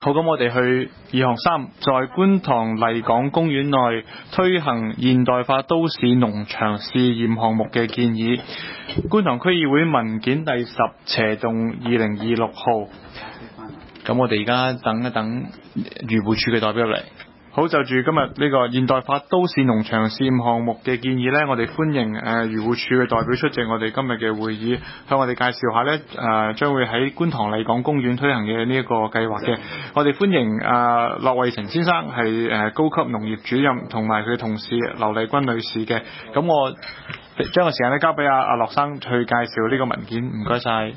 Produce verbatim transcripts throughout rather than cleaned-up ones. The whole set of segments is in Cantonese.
好，咁我哋去二項三，在觀塘麗港公園內推行現代化都市農場試驗項目嘅建議。觀塘區議會文件第十斜動二零二六號。咁我哋而家等一等漁護署嘅代表入嚟。好，就住今日呢個現代化都市農場試驗項目嘅建議呢，我哋歡迎誒漁護署嘅代表出席我哋今日嘅會議，向我哋介紹下呢誒將會喺觀塘麗港公園推行嘅呢一個計劃嘅。我哋歡迎誒駱惠成先生係誒高級農業主任，同埋佢嘅同事劉麗君女士嘅。咁我將個時間咧交俾阿阿駱生去介紹呢個文件，唔該晒。 誒、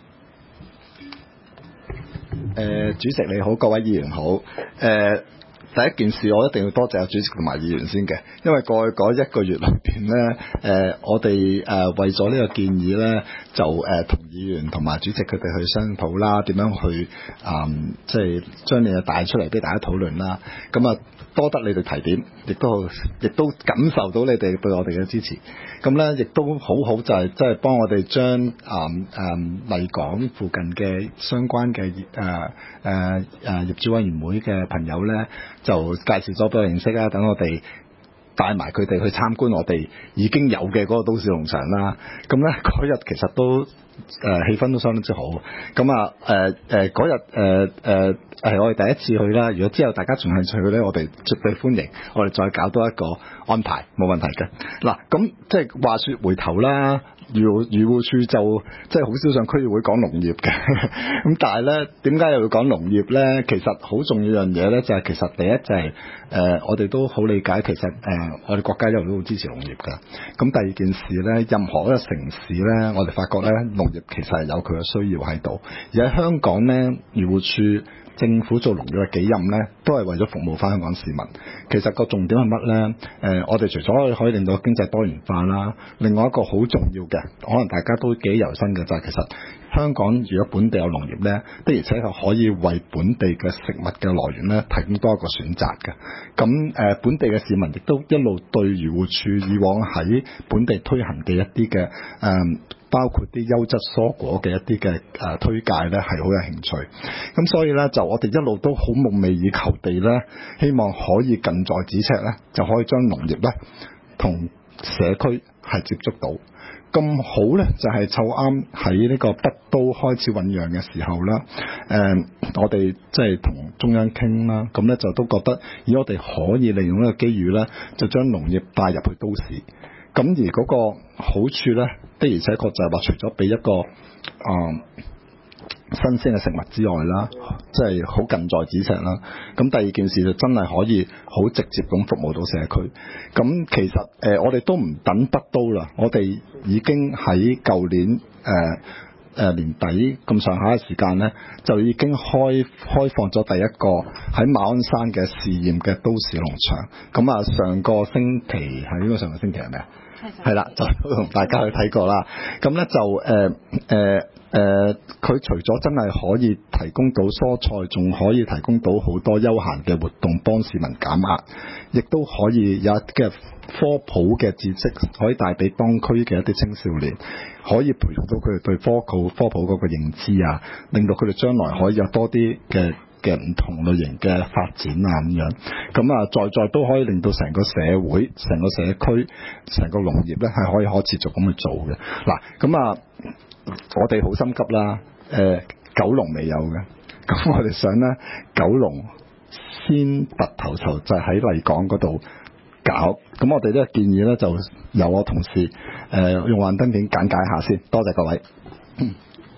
呃，主席你好，各位議員好，誒、呃。第一件事我一定要多謝阿主席同埋議員先嘅，因為過去嗰一個月裏邊咧，誒、呃、我哋誒、呃、為咗呢個建議咧，就誒同、呃、議員同埋主席佢哋去商討啦，點樣去誒即係將你嘅帶出嚟俾大家討論啦。咁啊多得你哋提點，亦都亦都感受到你哋對我哋嘅支持。咁咧亦都好好就係即係幫我哋將誒誒麗港附近嘅相關嘅誒誒誒業主委員會嘅朋友咧，就介紹咗俾我認識啦，等我哋帶埋佢哋去參觀我哋已經有嘅嗰個都市農場啦。咁咧嗰日其實都誒、呃、氣氛都相當之好。咁啊誒誒嗰日誒誒係我哋第一次去啦。如果之後大家仲興趣去咧，我哋絕對歡迎。我哋再搞多一個安排，冇問題嘅。嗱，咁即係話說回頭啦。漁漁護署就即係好少上區議會講農業嘅，咁但係咧點解又要講農業咧？其實好重要樣嘢咧，就係、是、其實第一就係、是、誒、呃、我哋都好理解，其實誒、呃、我哋國家一路都好支持農業㗎。咁第二件事咧，任何一個城市咧，我哋發覺咧農業其實係有佢嘅需要喺度。而喺香港咧，漁護署政府做農業嘅己任咧，都係為咗服務翻香港市民。其實個重點係乜咧？誒、呃，我哋除咗可以令到經濟多元化啦，另外一個好重要嘅，可能大家都幾猶新嘅就係、是、其實香港如果本地有農業咧，的而且確可以為本地嘅食物嘅來源咧提供多一個選擇嘅。咁誒、呃，本地嘅市民亦都一路對漁護署以往喺本地推行嘅一啲嘅誒。呃包括啲優質蔬果嘅一啲嘅誒推介咧，係好有興趣。咁所以咧，就我哋一路都好夢寐以求地咧，希望可以近在咫尺咧，就可以將農業咧同社區係接觸到。咁好咧，就係湊啱喺呢個北都開始醖釀嘅時候啦。誒、呃，我哋即係同中央傾啦，咁咧就都覺得，而我哋可以利用呢個機遇咧，就將農業帶入去都市。咁而嗰個好處咧，的而且確就係話，除咗俾一個啊、呃、新鮮嘅食物之外啦，即係好近在咫尺啦。咁第二件事就真係可以好直接咁服務到社區。咁其實誒、呃，我哋都唔等北都啦，我哋已經喺舊年誒誒、呃呃、年底咁上下嘅時間咧，就已經開開放咗第一個喺馬鞍山嘅試驗嘅都市農場。咁啊，上個星期係呢個上個星期係咪啊？係啦，就同大家去睇過啦。咁咧就誒誒誒，佢、呃呃、除咗真係可以提供到蔬菜，仲可以提供到好多休閒嘅活動，幫市民減壓，亦都可以有一嘅科普嘅知識，可以帶俾當區嘅一啲青少年，可以培育到佢哋對科普科普嗰個認知啊，令到佢哋將來可以有多啲嘅嘅唔同類型嘅發展啊咁樣，咁啊在在都可以令到成個社會、成個社區、成個農業咧係可以可持續咁去做嘅。嗱，咁啊我哋好心急啦，誒、呃、九龍未有嘅，咁我哋想咧九龍先拔頭籌，就喺麗港嗰度搞。咁我哋呢個建議咧就由我同事誒、呃、用幻燈片簡介下先，多謝各位。嗯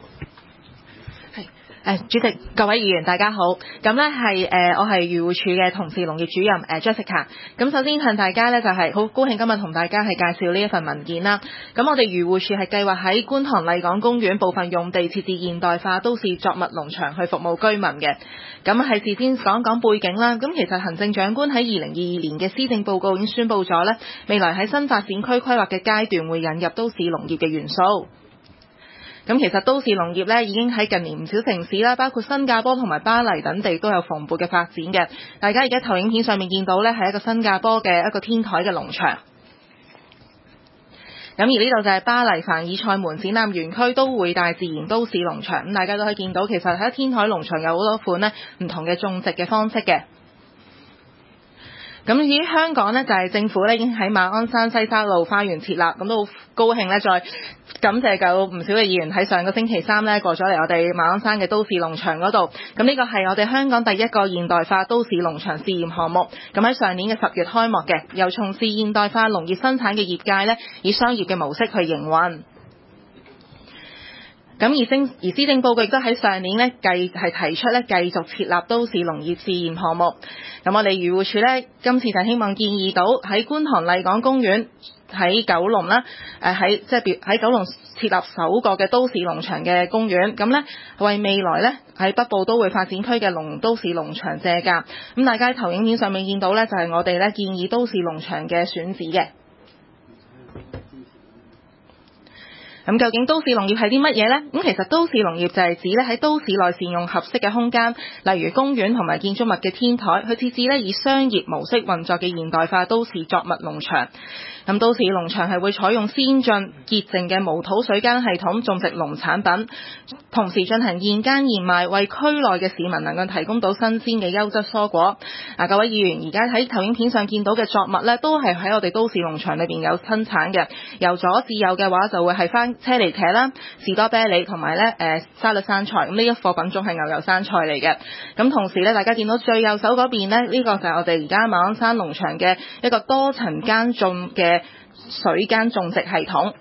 誒，主席、各位議員，大家好。咁咧係誒，我係漁護署嘅同事農業主任誒 Jessica。咁首先向大家咧就係、是、好高興今日同大家係介紹呢一份文件啦。咁我哋漁護署係計劃喺觀塘麗港公園部分用地設置現代化都市作物農場去服務居民嘅。咁係事先講講背景啦。咁其實行政長官喺二零二二年嘅施政報告已經宣布咗咧，未來喺新發展區規劃嘅階段會引入都市農業嘅元素。咁其實都市農業咧已經喺近年唔少城市啦，包括新加坡同埋巴黎等地都有蓬勃嘅發展嘅。大家而家投影片上面見到咧係一個新加坡嘅一個天台嘅農場。 咁而呢度就係巴黎凡爾賽門展覽園區都會大自然都市農場，咁大家都可以見到，其實喺天台農場有好多款呢唔同嘅種植嘅方式嘅。咁至於香港呢，就係政府呢已經喺馬鞍山西沙路花園設立，咁都好高興呢，再感謝夠唔少嘅議員喺上個星期三呢過咗嚟我哋馬鞍山嘅都市農場嗰度。咁呢個係我哋香港第一個現代化都市農場試驗項目，咁喺上年嘅十月開幕嘅，由從事現代化農業生產嘅業界呢，以商業嘅模式去營運。咁而政而施政報告亦都喺上年呢繼係提出咧繼續設立都市農業試驗項目。咁我哋漁護署呢，今次就希望建議到喺觀塘麗港公園喺九龍啦，誒喺即係喺九龍設立首個嘅都市農場嘅公園，咁呢為未來呢喺北部都會發展區嘅農都市農場借鑑。咁大家喺投影片上面見到呢，就係我哋呢建議都市農場嘅選址嘅。咁究竟都市農業係啲乜嘢呢？咁其實都市農業就係指咧喺都市內善用合適嘅空間，例如公園同埋建築物嘅天台，去設置咧以商業模式運作嘅現代化都市作物農場。咁都市農場係會採用先進潔淨嘅無土水耕系統種植農產品，同時進行現耕現賣，為區內嘅市民能夠提供到新鮮嘅優質蔬果。啊，各位議員而家喺投影片上見到嘅作物呢，都係喺我哋都市農場裏邊有生產嘅。由左至右嘅話，就會係翻車厘茄啦、士多啤梨同埋咧誒沙律生菜。咁呢一貨品種係牛油生菜嚟嘅。咁同時咧，大家見到最右手嗰邊呢，呢、呢個就係我哋而家馬鞍山農場嘅一個多層耕種嘅水耕種植系統。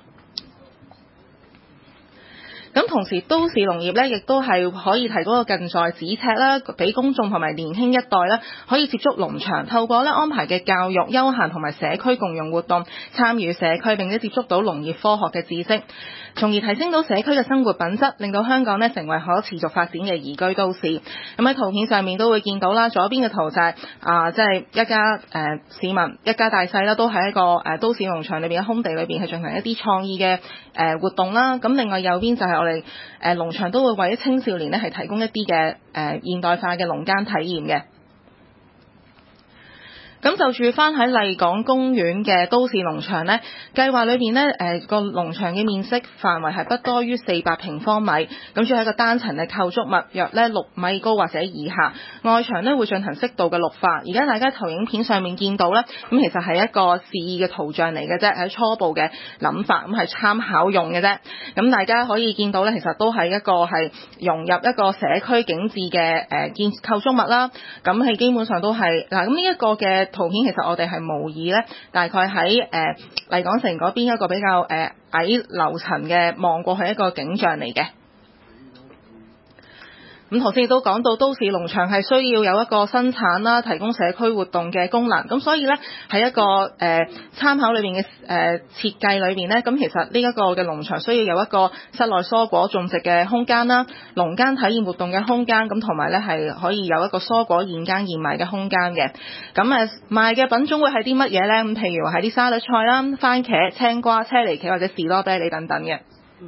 咁同時都市農業咧，亦都係可以提供個近在咫尺啦，俾公眾同埋年輕一代咧可以接觸農場，透過咧安排嘅教育、休閒同埋社區共用活動，參與社區並且接觸到農業科學嘅知識，從而提升到社區嘅生活品質，令到香港咧成為可持續發展嘅宜居都市。咁喺圖片上面都會見到啦，左邊嘅圖就係啊，即係一家誒、呃、市民一家大細啦，都喺一個誒、呃、都市農場裏邊嘅空地裏邊去進行一啲創意嘅誒、呃、活動啦。咁另外右邊就係我哋誒農場都會為青少年咧係提供一啲嘅誒現代化嘅農耕體驗嘅。咁就住翻喺麗港公園嘅都市農場呢，計劃裏邊呢誒個農場嘅面積範圍係不多於四百平方米，咁主要係一個單層嘅構築物，約呢六米高或者以下，外牆呢會進行適度嘅綠化。而家大家投影片上面見到呢，咁其實係一個示意嘅圖像嚟嘅啫，係初步嘅諗法，咁係參考用嘅啫。咁大家可以見到呢，其實都係一個係融入一個社區景緻嘅誒建構築物啦。咁係基本上都係嗱，咁呢一個嘅圖片其實我哋係模擬咧，大概喺誒麗港城嗰邊一個比較誒、呃、矮樓層嘅望過去一個景象嚟嘅。咁頭先亦都講到都市農場係需要有一個生產啦，提供社區活動嘅功能。咁所以咧喺一個誒、呃、參考裏邊嘅誒設計裏邊咧，咁其實呢一個嘅農場需要有一個室內蔬果種植嘅空間啦，農耕體驗活動嘅空間，咁同埋咧係可以有一個蔬果現耕現賣嘅空間嘅。咁誒賣嘅品種會係啲乜嘢咧？咁譬如話係啲沙律菜啦、番茄、青瓜、車厘茄或者士多啤梨等等嘅。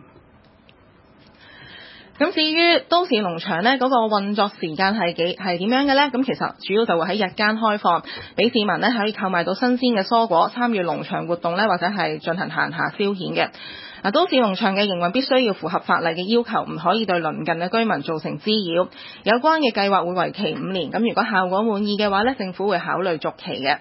咁至於都市農場呢，嗰個運作時間係幾係點樣嘅呢？咁其實主要就會喺日間開放，俾市民呢可以購買到新鮮嘅蔬果，參與農場活動呢，或者係進行閒暇消遣嘅。嗱，都市農場嘅營運必須要符合法例嘅要求，唔可以對鄰近嘅居民造成滋擾。有關嘅計劃會為期五年，咁如果效果滿意嘅話呢，政府會考慮續期嘅。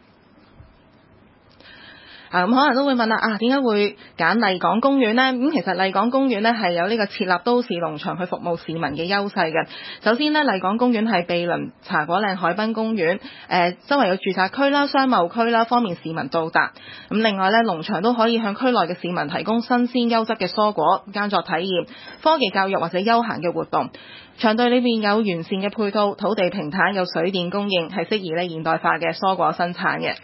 啊，咁可能都會問啦，啊點解會揀麗港公園呢？咁其實麗港公園呢係有呢個設立都市農場去服務市民嘅優勢嘅。首先呢，麗港公園係毗鄰茶果嶺海濱公園，誒、呃、周圍有住宅區啦、商貿區啦，方便市民到達。咁另外呢，農場都可以向區內嘅市民提供新鮮優質嘅蔬果、耕作體驗、科技教育或者休閒嘅活動。場地裏面有完善嘅配套，土地平坦，有水電供應，係適宜呢現代化嘅蔬果生產嘅。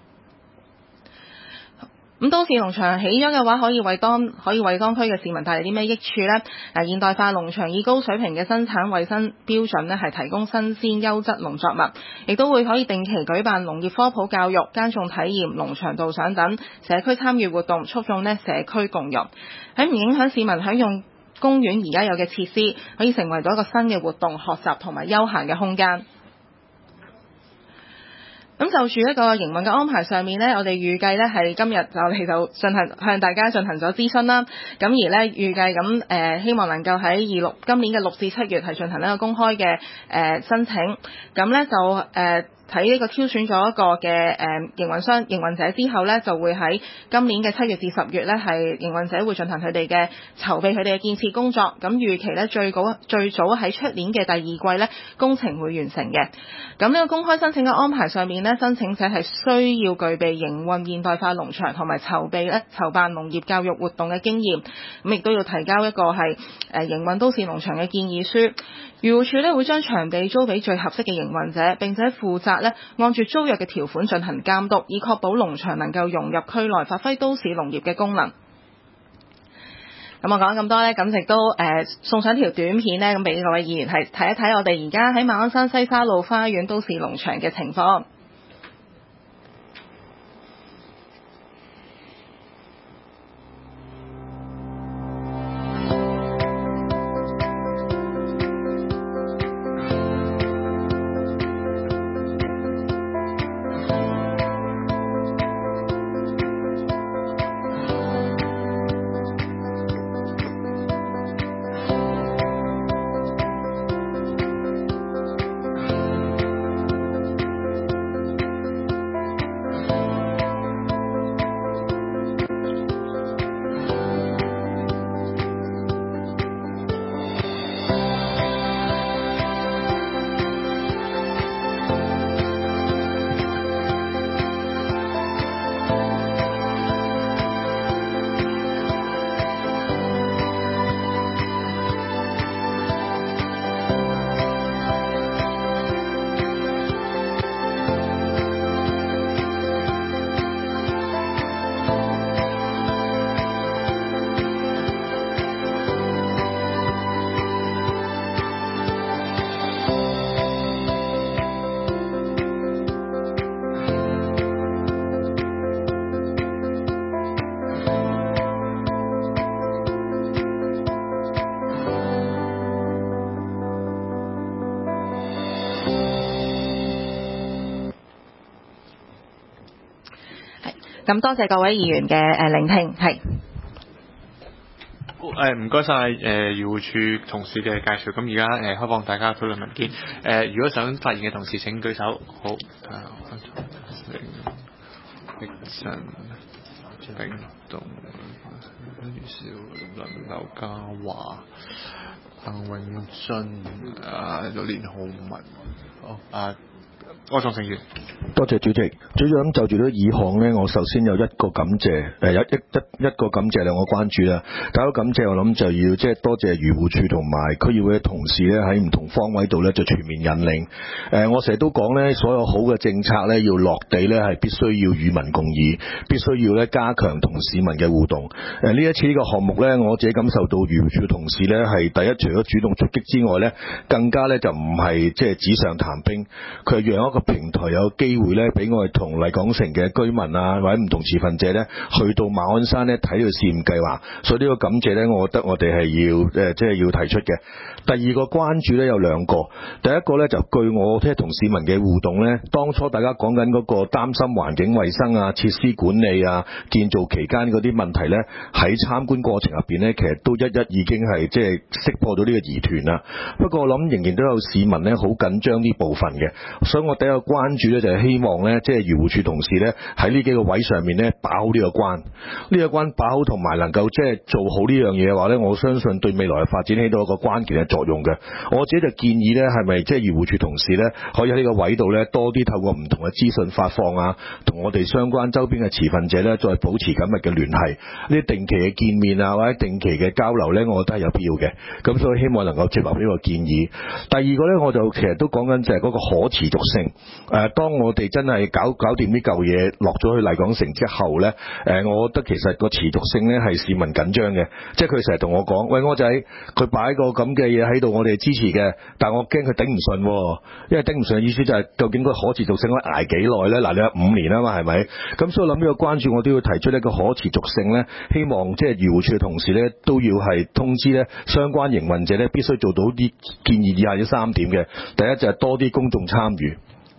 咁都市農場起咗嘅話，可以為當可以為當區嘅市民帶嚟啲咩益處呢？嗱，現代化農場以高水平嘅生產衛生標準呢，係提供新鮮優質農作物，亦都會可以定期舉辦農業科普教育、耕種體驗、農場導賞等社區參與活動，促進呢社區共融。喺唔影響市民享用公園而家有嘅設施，可以成為咗一個新嘅活動、學習同埋休閒嘅空間。 咁就住一個營運嘅安排上面呢，我哋預計呢係今日就我哋就進行向大家進行咗諮詢啦。咁而呢預計咁誒、呃、希望能夠喺二六今年嘅六至七月係進行一個公開嘅誒、呃、申請。咁呢就誒。呃睇呢個挑選咗一個嘅誒、呃、營運商營運者之後呢，就會喺今年嘅七月至十月呢，係營運者會進行佢哋嘅籌備佢哋嘅建設工作。咁預期呢，最早最早喺出年嘅第二季呢，工程會完成嘅。咁呢個公開申請嘅安排上面呢，申請者係需要具備營運現代化農場同埋籌備咧籌辦農業教育活動嘅經驗。咁亦都要提交一個係誒營運都市農場嘅建議書。漁護署咧會將場地租俾最合適嘅營運者，並且負責咧按住租約嘅條款進行監督，以確保農場能夠融入區內，發揮都市農業嘅功能。咁我講咁多咧，咁亦都誒、呃、送上條短片咧，咁俾各位議員係睇一睇我哋而家喺馬鞍山西沙路花園都市農場嘅情況。咁多謝各位議員嘅誒聆聽，係。 誒唔該晒誒漁護署同事嘅介紹。咁而家誒開放大家討論文件。誒、呃、如果想發言嘅同事請舉手。好。力神冰凍於少林劉家華彭永俊啊有連浩文。好啊。柯創盛議員， 多謝主席。主席，咁就住呢議項呢，我首先有一個感謝，誒有一一一個感謝兩個關注啦。第一個感謝我諗就要即係多謝漁護署同埋區議會嘅同事咧，喺唔同方位度咧就全面引領。誒我成日都講咧，所有好嘅政策咧要落地咧係必須要與民共議，必須要咧加強同市民嘅互動。誒呢一次呢個項目咧，我自己感受到漁護署嘅同事咧係第一，除咗主動出擊之外咧，更加咧就唔係即係紙上談兵，佢係讓一個平台有機會咧，俾我哋同麗港城嘅居民啊，或者唔同持份者咧，去到馬鞍山咧睇呢個試驗計劃。所以呢個感謝咧，我覺得我哋係要誒，即係要提出嘅。第二個關注咧有兩個，第一個咧就據我聽同市民嘅互動咧，當初大家講緊嗰個擔心環境衛生啊、設施管理啊、建造期間嗰啲問題咧，喺參觀過程入邊咧，其實都一一已經係即係識破到呢個疑團啦。不過我諗仍然都有市民咧好緊張呢部分嘅，所以我第一個關注咧就係希望咧，即係漁護署同事咧喺呢幾個位上面咧把好呢個關，呢個關把好同埋能夠即係做好呢樣嘢嘅話咧，我相信對未來嘅發展起到一個關鍵嘅作用嘅。我自己就建議咧，係咪即係漁護署同事咧可以喺呢個位度咧多啲透過唔同嘅資訊發放啊，同我哋相關周邊嘅持份者咧再保持緊密嘅聯繫，呢啲定期嘅見面啊或者定期嘅交流咧，我覺得係有必要嘅。咁所以希望能夠接納呢個建議。第二個咧，我就其實都講緊就係嗰個可持續性。誒、呃，當我哋真係搞搞掂呢嚿嘢落咗去麗港城之後咧，誒、呃，我覺得其實個持續性咧係市民緊張嘅，即係佢成日同我講，喂，柯仔，佢擺個咁嘅嘢喺度，我哋支持嘅，但係我驚佢頂唔順，因為頂唔順嘅意思就係究竟個可持續性可以捱幾耐咧？嗱，你話五年啊嘛，係咪？咁所以我諗呢個關注，我都要提出呢個可持續性咧，希望即係漁護署嘅同事咧都要係通知咧相關營運者咧必須做到啲建議以下呢三點嘅。第一就係多啲公眾參與。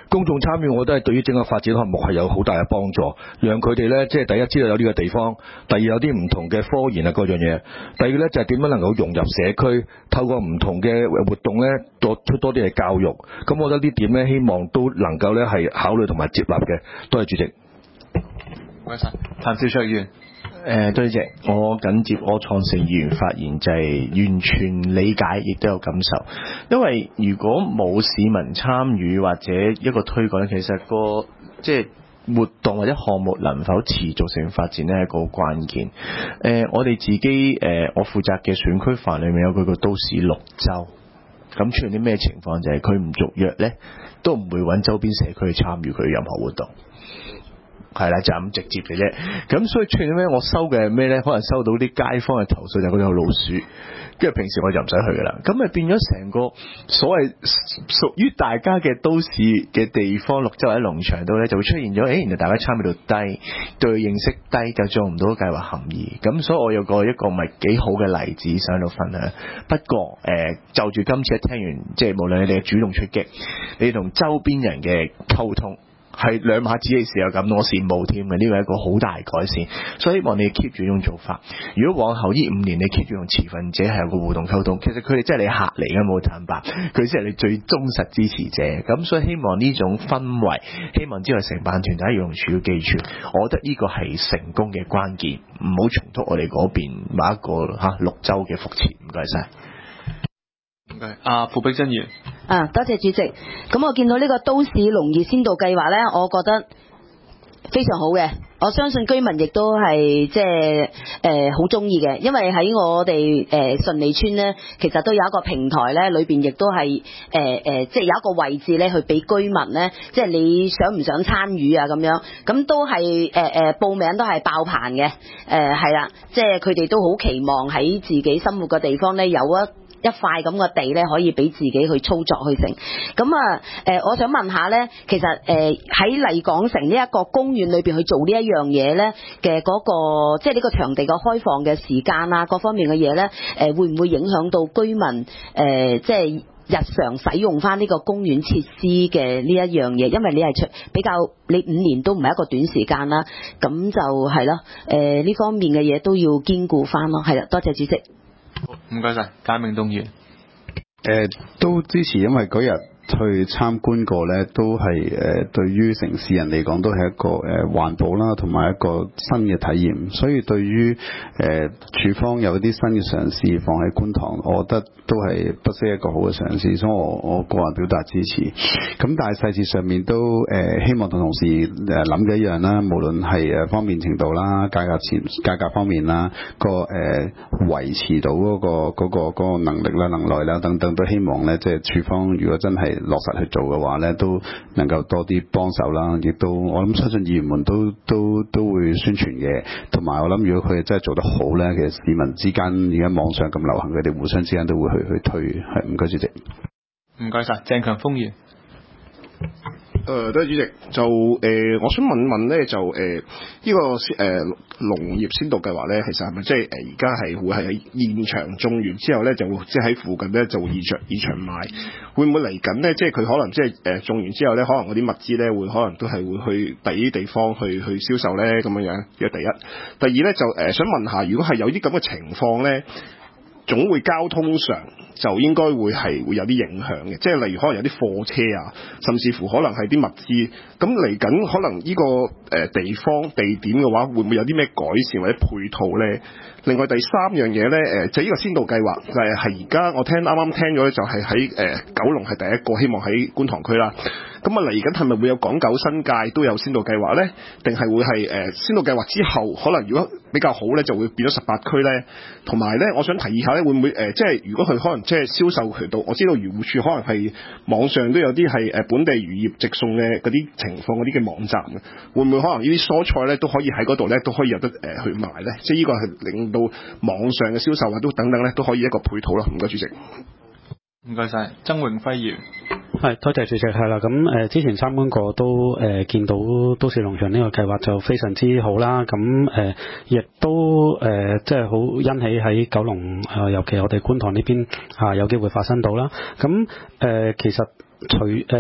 公眾參與，我覺得係對於整個發展項目係有好大嘅幫助，讓佢哋咧即係第一知道有呢個地方，第二有啲唔同嘅科研啊各樣嘢，第二咧就係點樣能夠融入社區，透過唔同嘅活動咧作出多啲嘅教育。咁我覺得呢點咧希望都能夠咧係考慮同埋接納嘅。多謝主席。 唔該曬，譚兆卓議員。 誒，多謝，我緊接柯創盛議員發言，就係、是、完全理解，亦都有感受。因為如果冇市民參與或者一個推廣，其實個即係活動或者項目能否持續性發展呢，係一個關鍵。誒、呃，我哋自己誒、呃，我負責嘅選區範裏面有佢個都市綠洲，咁出現啲咩情況？就係佢唔續約呢，都唔會揾周邊社區去參與佢任何活動。係啦，就咁直接嘅啫。咁所以出現咩？我收嘅係咩咧？可能收到啲街坊嘅投訴，就係嗰度有老鼠。跟住平時我就唔使去噶啦。咁咪變咗成個所謂屬於大家嘅都市嘅地方，綠洲喺農場度咧，就會出現咗。誒，原來大家參與度低，對認識低，就做唔到計劃含義。咁所以我有個一個咪幾好嘅例子想喺度分享。不過誒、呃，就住今次一聽完，即係無論你哋嘅主動出擊，你同周邊人嘅溝通。係兩下子嘅時候咁，我羨慕添嘅，呢個係一個好大改善，所以希望你 keep 住呢種做法。如果往後呢五年你 keep 住用持份者係有個互動溝通，其實佢哋真係你客嚟嘅，冇坦白，佢先係你最忠實支持者。咁所以希望呢種氛圍，希望之後承辦團體要用處要記住，我覺得呢個係成功嘅關鍵，唔好重複我哋嗰邊某一個嚇綠洲嘅覆轍。唔該晒。 啊，傅碧珍議員。 啊，多謝主席。咁我見到呢個都市農業先導計劃呢，我覺得非常好嘅。我相信居民亦都係即係誒好中意嘅，因為喺我哋誒順利村呢，其實都有一個平台呢，裏邊亦都係誒誒，即係有一個位置呢，去俾居民呢，即係你想唔想參與啊咁樣，咁都係誒誒報名都係爆棚嘅，誒係啦，即係佢哋都好期望喺自己生活嘅地方呢，有一一塊咁嘅地咧，可以俾自己去操作去成。咁啊，誒、呃，我想問下咧，其實誒喺麗港城呢一個公園裏邊去做呢一樣嘢咧嘅嗰個，即係呢個場地嘅開放嘅時間啊，各方面嘅嘢咧，誒、呃，會唔會影響到居民誒、呃，即係日常使用翻呢個公園設施嘅呢一樣嘢？因為你係出比較，你五年都唔係一個短時間啦，咁就係咯，誒、呃，呢方面嘅嘢都要兼顧翻咯。係啦，多謝主席。 唔該晒，簡明東議員。誒、 呃，都支持，因為嗰日去參觀過咧，都係誒、呃、對於城市人嚟講都係一個誒、呃、環保啦，同埋一個新嘅體驗。所以對於誒、呃、處方有啲新嘅嘗試放喺觀塘，我覺得都係不失一個好嘅嘗試，所以我我個人表達支持。咁但係細節上面都誒、呃、希望同同事誒諗嘅一樣啦，無論係誒方便程度啦、價格前價格方面啦、個誒、呃、維持到嗰、嗰個嗰、嗰個嗰、嗰個能力啦、能耐啦等等，都希望咧即係處方如果真係落實去做嘅話咧，都能夠多啲幫手啦，亦都我諗相信議員們都都都會宣傳嘅，同埋我諗如果佢哋真係做得好咧，其實市民之間而家網上咁流行，佢哋互相之間都會去去推。係，唔該主席。 唔該晒，鄭強鋒議員。 誒、呃，多謝主席。就誒、呃，我想問問咧，就誒呢、呃這個誒、呃、農業先導計劃咧，其實係咪即係誒而家係會係喺現場種完之後咧，就會即係喺附近咧就會現場現場賣？會唔會嚟緊咧？即係佢可能即係誒種完之後咧，可能嗰啲物資咧會可能都係會去第啲地方去去銷售咧咁樣樣。嘅第一，第二咧就誒、呃、想問下，如果係有啲咁嘅情況咧，總會交通上就應該會係會有啲影響嘅，即係例如可能有啲貨車啊，甚至乎可能係啲物資，咁嚟緊可能呢個誒地方地點嘅話，會唔會有啲咩改善或者配套咧？另外第三樣嘢咧，誒就呢個先導計劃，誒係而家我聽啱啱聽咗咧，就係喺誒九龍係第一個，希望喺觀塘區啦。咁啊嚟緊係咪會有港九新界都有先導計劃咧？定係會係誒先導計劃之後，可能如果比較好咧，就會變咗十八區咧？同埋咧，我想提議下咧，會唔會誒即係如果佢可能即係銷售渠道，我知道漁護署可能係網上都有啲係誒本地漁業直送嘅嗰啲情況嗰啲嘅網站嘅，會唔會可能呢啲蔬菜咧都可以喺嗰度咧都可以有得誒去賣咧？即係呢個係令到網上嘅銷售啊都等等咧都可以一個配套咯。唔該主席。 唔該晒，曾榮輝議員。 係，多謝主席。係啦，咁誒、呃、之前參觀過都誒、呃、見到都市農場呢個計劃就非常之好啦。咁誒亦都誒即係好欣喜喺九龍啊、呃，尤其我哋觀塘呢邊啊有機會發生到啦。咁誒、呃、其實除誒。呃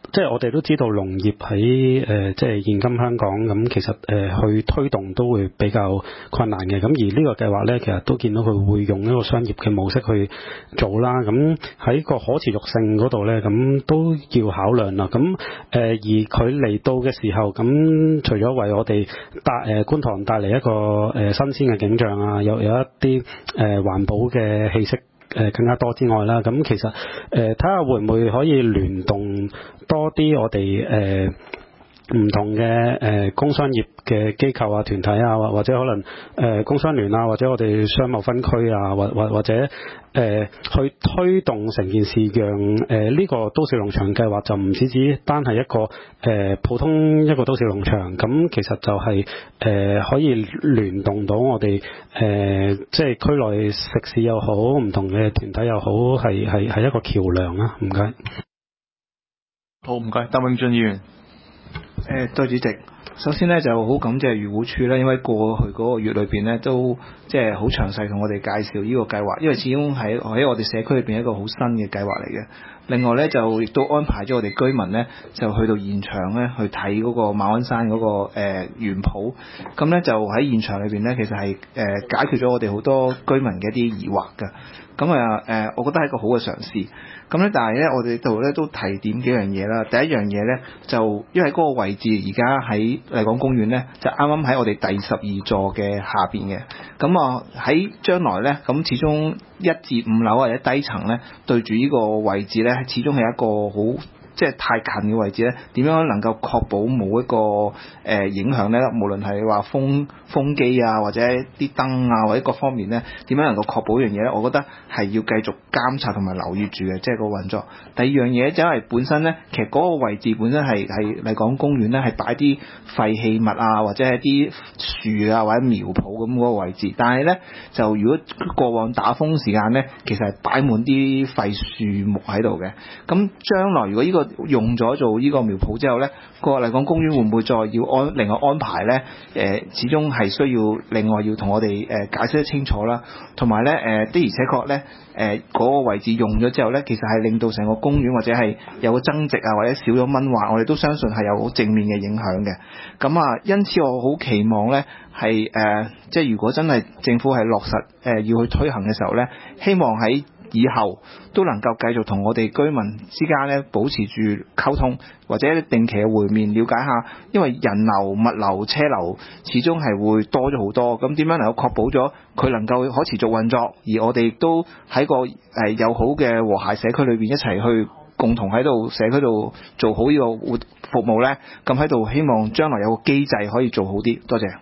即係我哋都知道農業喺誒、呃、即係現今香港咁，其實誒、呃、去推動都會比較困難嘅。咁而呢個計劃咧，其實都見到佢會用一個商業嘅模式去做啦。咁喺個可持續性嗰度咧，咁都要考量啦。咁誒、呃、而佢嚟到嘅時候，咁除咗為我哋帶誒觀塘帶嚟一個誒、呃、新鮮嘅景象啊，有有一啲誒、呃、環保嘅氣息。誒更加多之外啦，咁其實誒睇下會唔會可以聯動多啲我哋誒唔同嘅誒、呃、工商業嘅機構啊、團體啊，或或者可能誒、呃、工商聯啊，或者我哋商貿分區啊，或或或者誒、呃、去推動成件事，讓誒呢個都市農場計劃就唔止止單係一個誒、呃、普通一個都市農場，咁其實就係、是、誒、呃、可以聯動到我哋誒、呃、即係區內食肆又好，唔同嘅團體又好，係係係一個橋梁啊！唔該。 好，唔該，鄧永俊議員。 誒，多謝主席。首先咧就好感謝漁護署咧，因為過去嗰個月裏邊咧都即係好詳細同我哋介紹呢個計劃，因為始終喺喺我哋社區裏邊一個好新嘅計劃嚟嘅。另外咧就亦都安排咗我哋居民咧就去到現場咧去睇嗰個馬鞍山嗰、那個誒、呃、園圃，咁咧就喺現場裏邊咧其實係誒、呃、解決咗我哋好多居民嘅一啲疑惑㗎。咁啊誒，我覺得係一個好嘅嘗試。咁咧，但係咧，我哋度咧都提點幾樣嘢啦。第一樣嘢咧，就因為嗰個位置而家喺麗港公園咧，就啱啱喺我哋第十二座嘅下邊嘅。咁啊喺將來咧，咁始終一至五樓或者低層咧，對住呢個位置咧，始終係一個好即係太近嘅位置咧，點樣能夠確保冇一個誒、呃、影響咧？無論係話風風機啊，或者啲燈啊，或者各方面咧，點樣能夠確保一樣嘢咧？我覺得係要繼續監察同埋留意住嘅，即係個運作。第二樣嘢就係本身咧，其實嗰個位置本身係係嚟講公園咧，係擺啲廢棄物啊，或者係啲樹啊，或者苗圃咁嗰個位置。但係咧，就如果過往打風時間咧，其實係擺滿啲廢樹木喺度嘅。咁將來如果呢、這個用咗做呢個苗圃之後呢，個麗港公園會唔會再要安另外安排呢？誒、呃，始終係需要另外要同我哋誒、呃、解釋得清楚啦。同埋呢，誒、呃、的而且確呢，誒、呃、嗰、那個位置用咗之後呢，其實係令到成個公園或者係有個增值啊，或者少咗蚊患，我哋都相信係有好正面嘅影響嘅。咁啊，因此我好期望呢，係誒、呃，即係如果真係政府係落實誒、呃、要去推行嘅時候呢，希望喺以後都能夠繼續同我哋居民之間咧保持住溝通，或者定期嘅會面，了解下，因為人流、物流、車流始終係會多咗好多，咁點樣能夠確保咗佢能夠可持續運作，而我哋亦都喺個誒友好嘅和諧社區裏邊一齊去共同喺度社區度做好呢個活服務咧，咁喺度希望將來有個機制可以做好啲。多謝。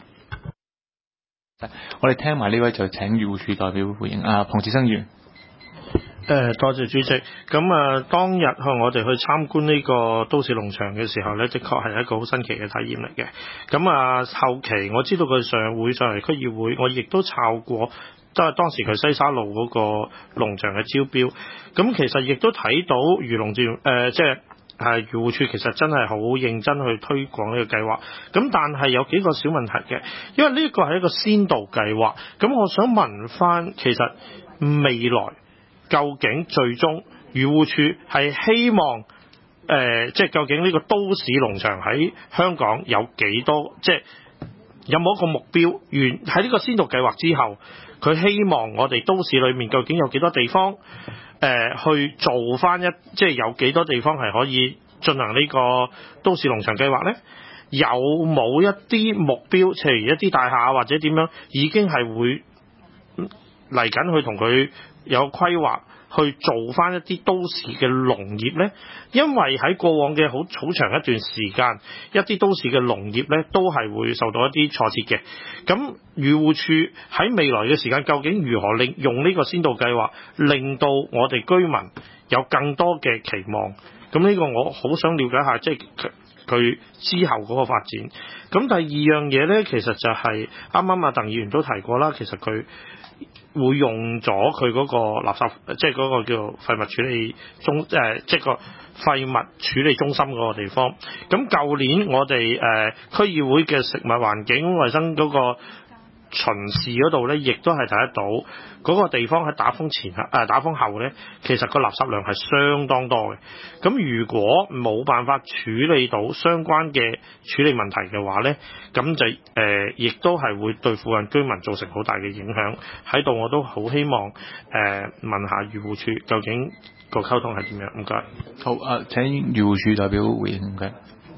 我哋聽埋呢位就請漁護署代表回應。啊，龐智生議員。 誒、呃，多謝主席。咁啊，當日向我哋去參觀呢個都市農場嘅時候呢，的確係一個好新奇嘅體驗嚟嘅。咁啊，後期我知道佢上會上嚟區議會，我亦都抄過，都係當時佢西沙路嗰個農場嘅招標。咁其實亦都睇到漁農自誒、呃，即係係漁護署其實真係好認真去推廣呢個計劃。咁但係有幾個小問題嘅，因為呢個係一個先導計劃。咁我想問翻，其實未來究竟最終漁護署係希望誒、呃，即係究竟呢個都市農場喺香港有幾多？即係有冇一個目標？原喺呢個先導計劃之後，佢希望我哋都市裏面究竟有幾多地方誒、呃、去做翻一，即係有幾多地方係可以進行呢個都市農場計劃呢？有冇一啲目標，譬如一啲大廈或者點樣已經係會嚟緊去同佢有規劃去做翻一啲都市嘅農業呢？因為喺過往嘅好好長一段時間，一啲都市嘅農業呢都係會受到一啲挫折嘅。咁漁護署喺未來嘅時間，究竟如何令用呢個先導計劃，令到我哋居民有更多嘅期望？咁呢個我好想了解下，即係佢之後嗰個發展。咁第二樣嘢呢，其實就係啱啱阿鄧議員都提過啦，其實佢會用咗佢嗰個垃圾，即係嗰個叫做廢物處理中，誒、呃，即係個廢物處理中心嗰個地方。咁舊年我哋誒、呃、區議會嘅食物環境衞生嗰個巡視嗰度咧，亦都係睇得到嗰個地方喺打風前啊、呃、打風後咧，其實個垃圾量係相當多嘅。咁如果冇辦法處理到相關嘅處理問題嘅話咧，咁就誒亦、呃、都係會對附近居民造成好大嘅影響。喺度我都好希望誒、呃、問下漁護署究竟個溝通係點樣？唔該。 好啊，請漁護署代表回應。唔該。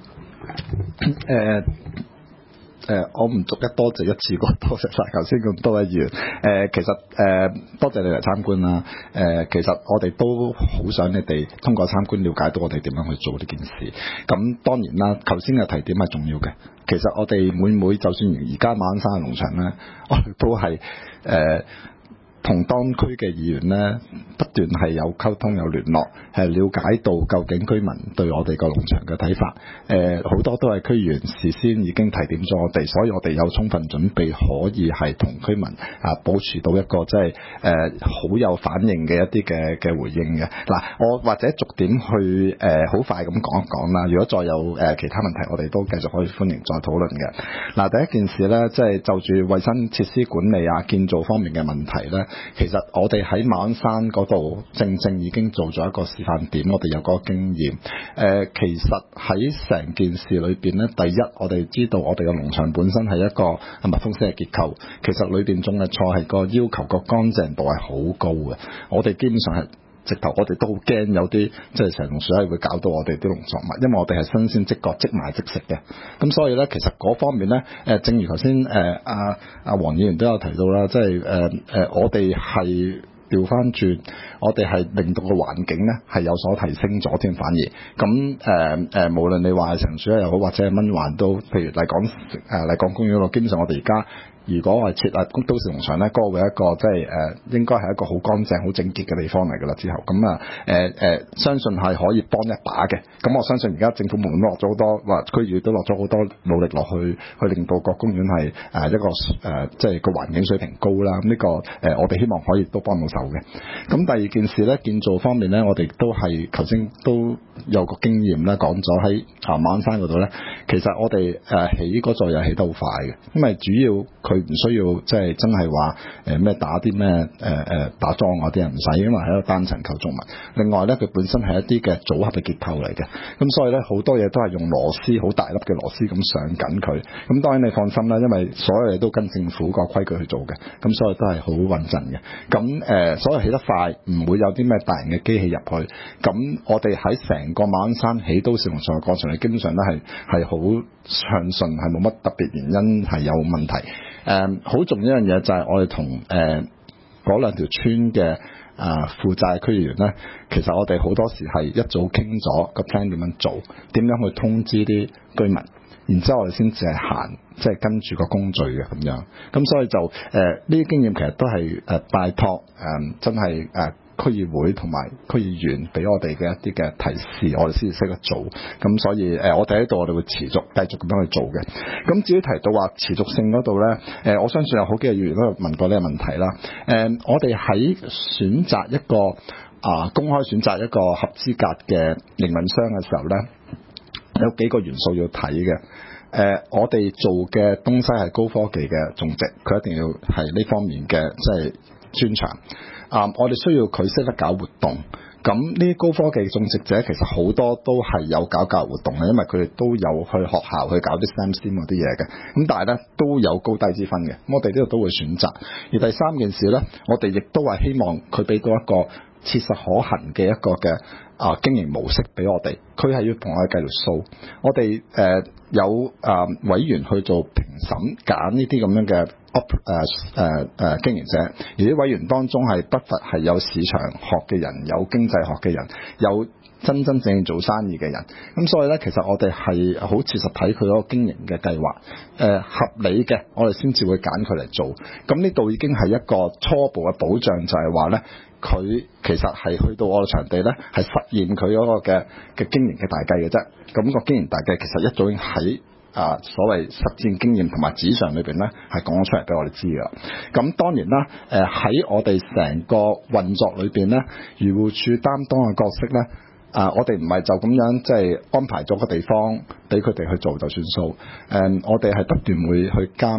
誒誒、呃，我唔逐一多謝一次過，多謝晒頭先咁多位議員。誒、呃，其實誒、呃，多謝你嚟參觀啦。誒、呃，其實我哋都好想你哋通過參觀了解到我哋點樣去做呢件事。咁當然啦，頭先嘅提點係重要嘅。其實我哋每每就算而家馬鞍山嘅農場咧，我哋都係誒。呃同當區嘅議員呢，不斷係有溝通有聯絡，係了解到究竟居民對我哋個農場嘅睇法。誒、呃，好多都係區議員事先已經提點咗我哋，所以我哋有充分準備，可以係同居民啊保持到一個即係誒好有反應嘅一啲嘅嘅回應嘅。嗱，我或者逐點去誒好、呃、快咁講一講啦。如果再有誒、呃、其他問題，我哋都繼續可以歡迎再討論嘅。嗱，第一件事呢，即係就住衛生設施管理啊、建造方面嘅問題呢。其實我哋喺馬鞍山嗰度正正已經做咗一個示範點，我哋有個經驗。誒、呃，其實喺成件事裏邊咧，第一我哋知道我哋嘅農場本身係一個密封式嘅結構，其實裏邊種嘅菜係個要求個乾淨度係好高嘅。我哋基本上係直頭，我哋都好驚有啲即係成龍水係會搞到我哋啲農作物，因為我哋係新鮮即割即賣即食嘅。咁所以咧，其實嗰方面咧，誒，正如頭先誒阿阿黃議員都有提到啦，即係誒誒，我哋係調翻轉，我哋係令到個環境咧係有所提升咗添，反而咁誒誒，無論你話係成水又好，或者係蚊患都，譬如嚟講誒嚟講公園嗰度，基本上我哋而家。如果係設啊都市農場咧，嗰、那個會一個即係誒，應該係一個好乾淨、好整潔嘅地方嚟㗎啦。之後咁啊誒誒，相信係可以幫一把嘅。咁我相信而家政府部門落咗好多，或區議都落咗好多努力落去，去令到個公園係誒一個誒、呃，即係個環境水平高啦。咁呢、這個誒、呃，我哋希望可以都幫到手嘅。咁第二件事咧，建造方面咧，我哋都係頭先都有個經驗咧，講咗喺啊馬鞍山嗰度咧，其實我哋誒、呃、起嗰座又起得好快嘅，因為主要佢。唔需要即係真係話誒咩打啲咩誒誒打樁嗰啲人唔使，因為係一個單層構築物。另外咧，佢本身係一啲嘅組合嘅結構嚟嘅，咁所以咧好多嘢都係用螺絲好大粒嘅螺絲咁上緊佢。咁當然你放心啦，因為所有嘢都跟政府個規矩去做嘅，咁所以都係好穩陣嘅。咁誒、呃，所以起得快，唔會有啲咩大型嘅機器入去。咁我哋喺成個馬鞍山起都市農場嘅過程，基本上都係係好暢順，係冇乜特別原因係有問題。誒好、um, 重要一樣嘢就係我哋同誒嗰兩條村嘅啊負責區議員咧，其實我哋好多時係一早傾咗個 plan 點樣做，點樣去通知啲居民，然之後我哋先至係行，即係跟住個工序嘅咁樣。咁所以就誒呢啲經驗其實都係誒、呃、拜託誒、呃、真係誒。呃區議會同埋區議員俾我哋嘅一啲嘅提示，我哋先至識得做。咁所以誒、呃，我哋喺度我哋會持續繼續咁樣去做嘅。咁至於提到話持續性嗰度咧，誒、呃，我相信有好幾個議員都有問過呢個問題啦。誒、呃，我哋喺選擇一個啊、呃、公開選擇一個合資格嘅營運商嘅時候咧，有幾個元素要睇嘅。誒、呃，我哋做嘅東西係高科技嘅種植，佢一定要係呢方面嘅即係專長。啊、嗯！我哋需要佢識得搞活動，咁呢啲高科技種植者其實好多都係有搞教育活動嘅，因為佢哋都有去學校去搞啲 S T E M S T E M 嗰啲嘢嘅，咁但係咧都有高低之分嘅，我哋呢度都會選擇。而第三件事咧，我哋亦都係希望佢俾到一個切實可行嘅一個嘅啊經營模式俾我哋，佢係要同我哋計條數。我哋誒、呃、有啊、呃、委員去做評審，揀呢啲咁樣嘅 up 誒誒誒經營者，而啲委員當中係不乏係有市場學嘅人，有經濟學嘅人，有真真正正做生意嘅人。咁所以咧，其實我哋係好切實睇佢嗰個經營嘅計劃，誒、呃、合理嘅，我哋先至會揀佢嚟做。咁呢度已經係一個初步嘅保障，就係話咧。佢其實係去到我嘅場地咧，係實現佢嗰個嘅嘅經營嘅大計嘅啫。咁、那個經營大計其實一早已經喺啊所謂實戰經驗同埋紙上裏邊咧，係講咗出嚟俾我哋知㗎。咁當然啦，誒、呃、喺我哋成個運作裏邊咧，漁護署擔當嘅角色咧，啊、呃、我哋唔係就咁樣即係安排咗個地方俾佢哋去做就算數。誒、呃、我哋係不斷會去監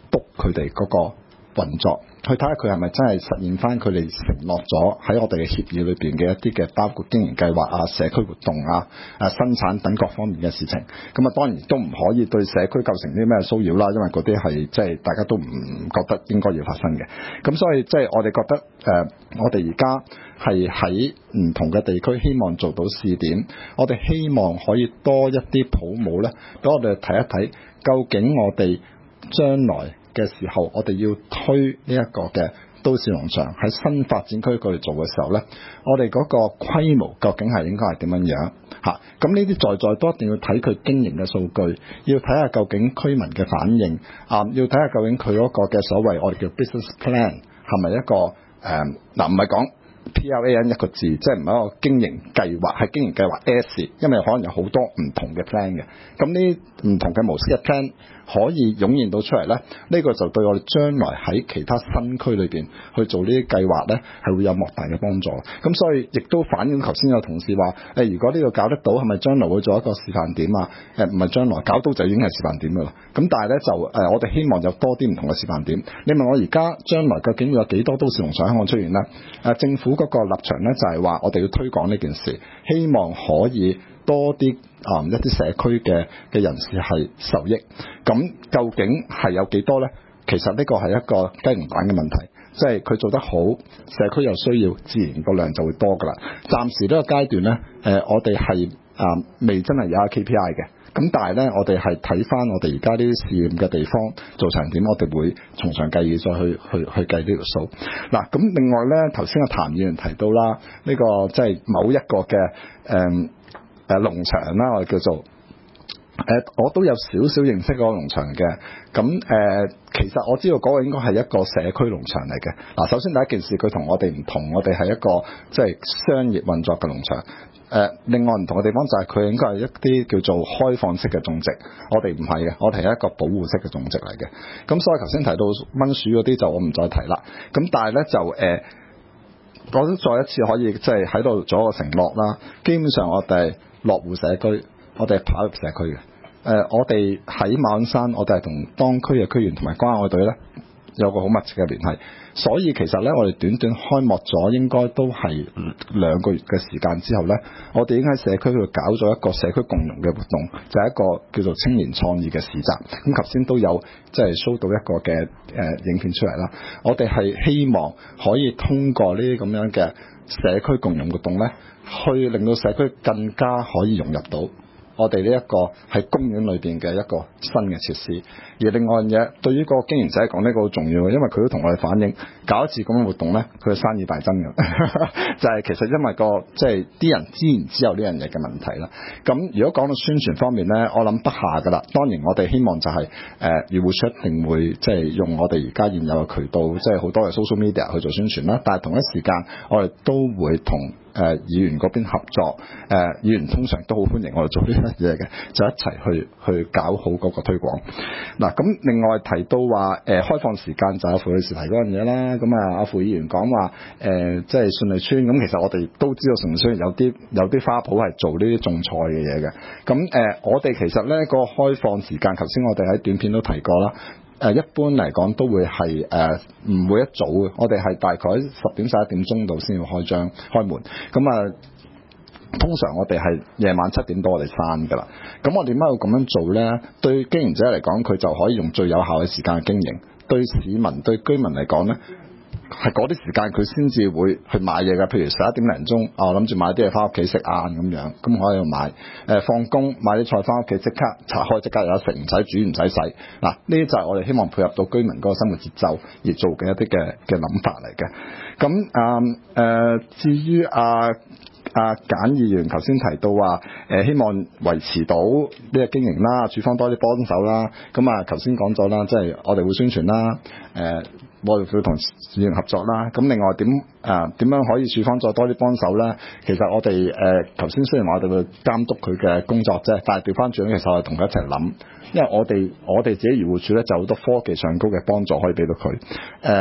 督佢哋嗰個運作，去睇下佢係咪真係實現翻佢哋承諾咗喺我哋嘅協議裏邊嘅一啲嘅，包括經營計劃啊、社區活動啊、誒生產等各方面嘅事情。咁啊，當然都唔可以對社區構成啲咩騷擾啦，因為嗰啲係即係大家都唔覺得應該要發生嘅。咁所以即係我哋覺得誒、呃，我哋而家係喺唔同嘅地區希望做到試點，我哋希望可以多一啲泡沫咧，俾我哋睇一睇究竟我哋將來嘅時候，我哋要推呢一個嘅都市農場喺新發展區嗰度做嘅時候呢，我哋嗰個規模究竟係應該係點樣樣嚇？咁呢啲在在都一定要睇佢經營嘅數據，要睇下究竟居民嘅反應啊，要睇下究竟佢嗰個嘅所謂我哋叫 business plan 係咪一個誒嗱唔係講 P L A N 一個字，即係唔係一個經營計劃，係經營計劃 S， 因為可能有好多唔同嘅 plan 嘅，咁呢唔同嘅模式嘅 plan。可以湧現到出嚟呢，呢、呢個就對我哋將來喺其他新區裏邊去做呢啲計劃呢，係會有莫大嘅幫助。咁所以亦都反映頭先有同事話：誒，如果呢個搞得到，係咪將來會做一個示範點啊？誒，唔係將來搞到就已經係示範點㗎啦。咁但係呢，就誒，我哋希望有多啲唔同嘅示範點。你問我而家將來究竟會有幾多都市農場喺香港出現呢？誒，政府嗰個立場呢，就係話我哋要推廣呢件事，希望可以多啲啊、嗯、一啲社區嘅嘅人士係受益，咁究竟係有幾多呢？其實呢個係一個雞同蛋嘅問題，即係佢做得好，社區有需要，自然個量就會多噶啦。暫時呢個階段呢，誒、呃、我哋係啊未真係有 K P I 嘅，咁但係呢，我哋係睇翻我哋而家呢啲試驗嘅地方做成點，我哋會從長計議再去去去計呢條數。嗱，咁另外呢，頭先阿譚議員提到啦，呢、呢個即係某一個嘅誒。嗯誒農場啦，我哋叫做誒、呃，我都有少少認識嗰個農場嘅。咁誒、呃，其實我知道嗰個應該係一個社區農場嚟嘅。嗱，首先第一件事，佢同我哋唔同，我哋係一個即係商業運作嘅農場。誒、呃，另外唔同嘅地方就係佢應該係一啲叫做開放式嘅種植，我哋唔係嘅，我哋係一個保護式嘅種植嚟嘅。咁所以頭先提到蚊鼠嗰啲就我唔再提啦。咁但係咧就誒。呃我都再一次可以即係喺度做一個承諾啦。基本上我哋落戶社區，我哋係跑入社區嘅。誒、呃，我哋喺馬鞍山，我哋係同當區嘅區員同埋關愛隊咧有個好密切嘅聯繫。所以其實咧，我哋短短開幕咗應該都係兩個月嘅時間之後咧，我哋已經喺社區度搞咗一個社區共融嘅活動，就係、是、一個叫做青年創意嘅市集。咁頭先都有即係 show 到一個嘅誒、呃、影片出嚟啦。我哋係希望可以通過呢啲咁樣嘅社區共融活動咧，去令到社區更加可以融入到我哋呢一個喺公園裏邊嘅一個新嘅設施。而另外一樣嘢，對於個經營者嚟講呢個好重要嘅，因為佢都同我哋反映，搞一次咁嘅活動咧，佢嘅生意大增嘅，就係其實因為個即係啲人知唔知有呢樣嘢嘅問題啦。咁如果講到宣傳方面咧，我諗不下噶啦。當然我哋希望就係、是、誒，漁護署一定會即係用我哋而家現有嘅渠道，即係好多嘅 social media 去做宣傳啦。但係同一時間，我哋都會同誒、呃、議員嗰邊合作。誒、呃、議員通常都好歡迎我哋做呢樣嘢嘅，就一齊去去搞好嗰個推廣。嗱，咁另外提到話誒、呃、開放時間就有傅女士提嗰樣嘢啦。咁啊，阿傅議員講話誒，即係順利村。咁其實我哋都知道順利村有啲有啲花圃係做呢啲種菜嘅嘢嘅。咁誒、呃，我哋其實咧、嗰個開放時間，頭先我哋喺短片都提過啦。誒、呃，一般嚟講都會係誒唔會一早嘅，我哋係大概十點十一點鐘度先要開張開門。咁啊。通常我哋係夜晚七點多我哋閂㗎啦。咁我哋點解要咁樣做呢？對經營者嚟講，佢就可以用最有效嘅時間去經營；對市民、對居民嚟講呢，係嗰啲時間佢先至會去買嘢㗎。譬如十一點零鐘，啊，我諗住買啲嘢翻屋企食晏咁樣，咁我喺度買。誒、呃，放工買啲菜翻屋企即刻拆開，即刻有得食，唔使煮，唔使洗。嗱，呢啲就係我哋希望配合到居民嗰個生活節奏而做嘅一啲嘅嘅諗法嚟嘅。咁啊誒，至於啊。阿簡議員頭先提到話，誒、呃、希望維持到呢個經營啦，署方多啲幫手啦。咁啊，頭先講咗啦，即係我哋會宣傳啦，誒、呃，我哋會同議員合作啦。咁另外點誒點樣可以署方再多啲幫手咧？其實我哋誒頭先雖然話我哋會監督佢嘅工作啫，但係調翻轉其實我哋同佢一齊諗，因為我哋我哋自己漁護署咧就好多科技上高嘅幫助可以俾到佢誒。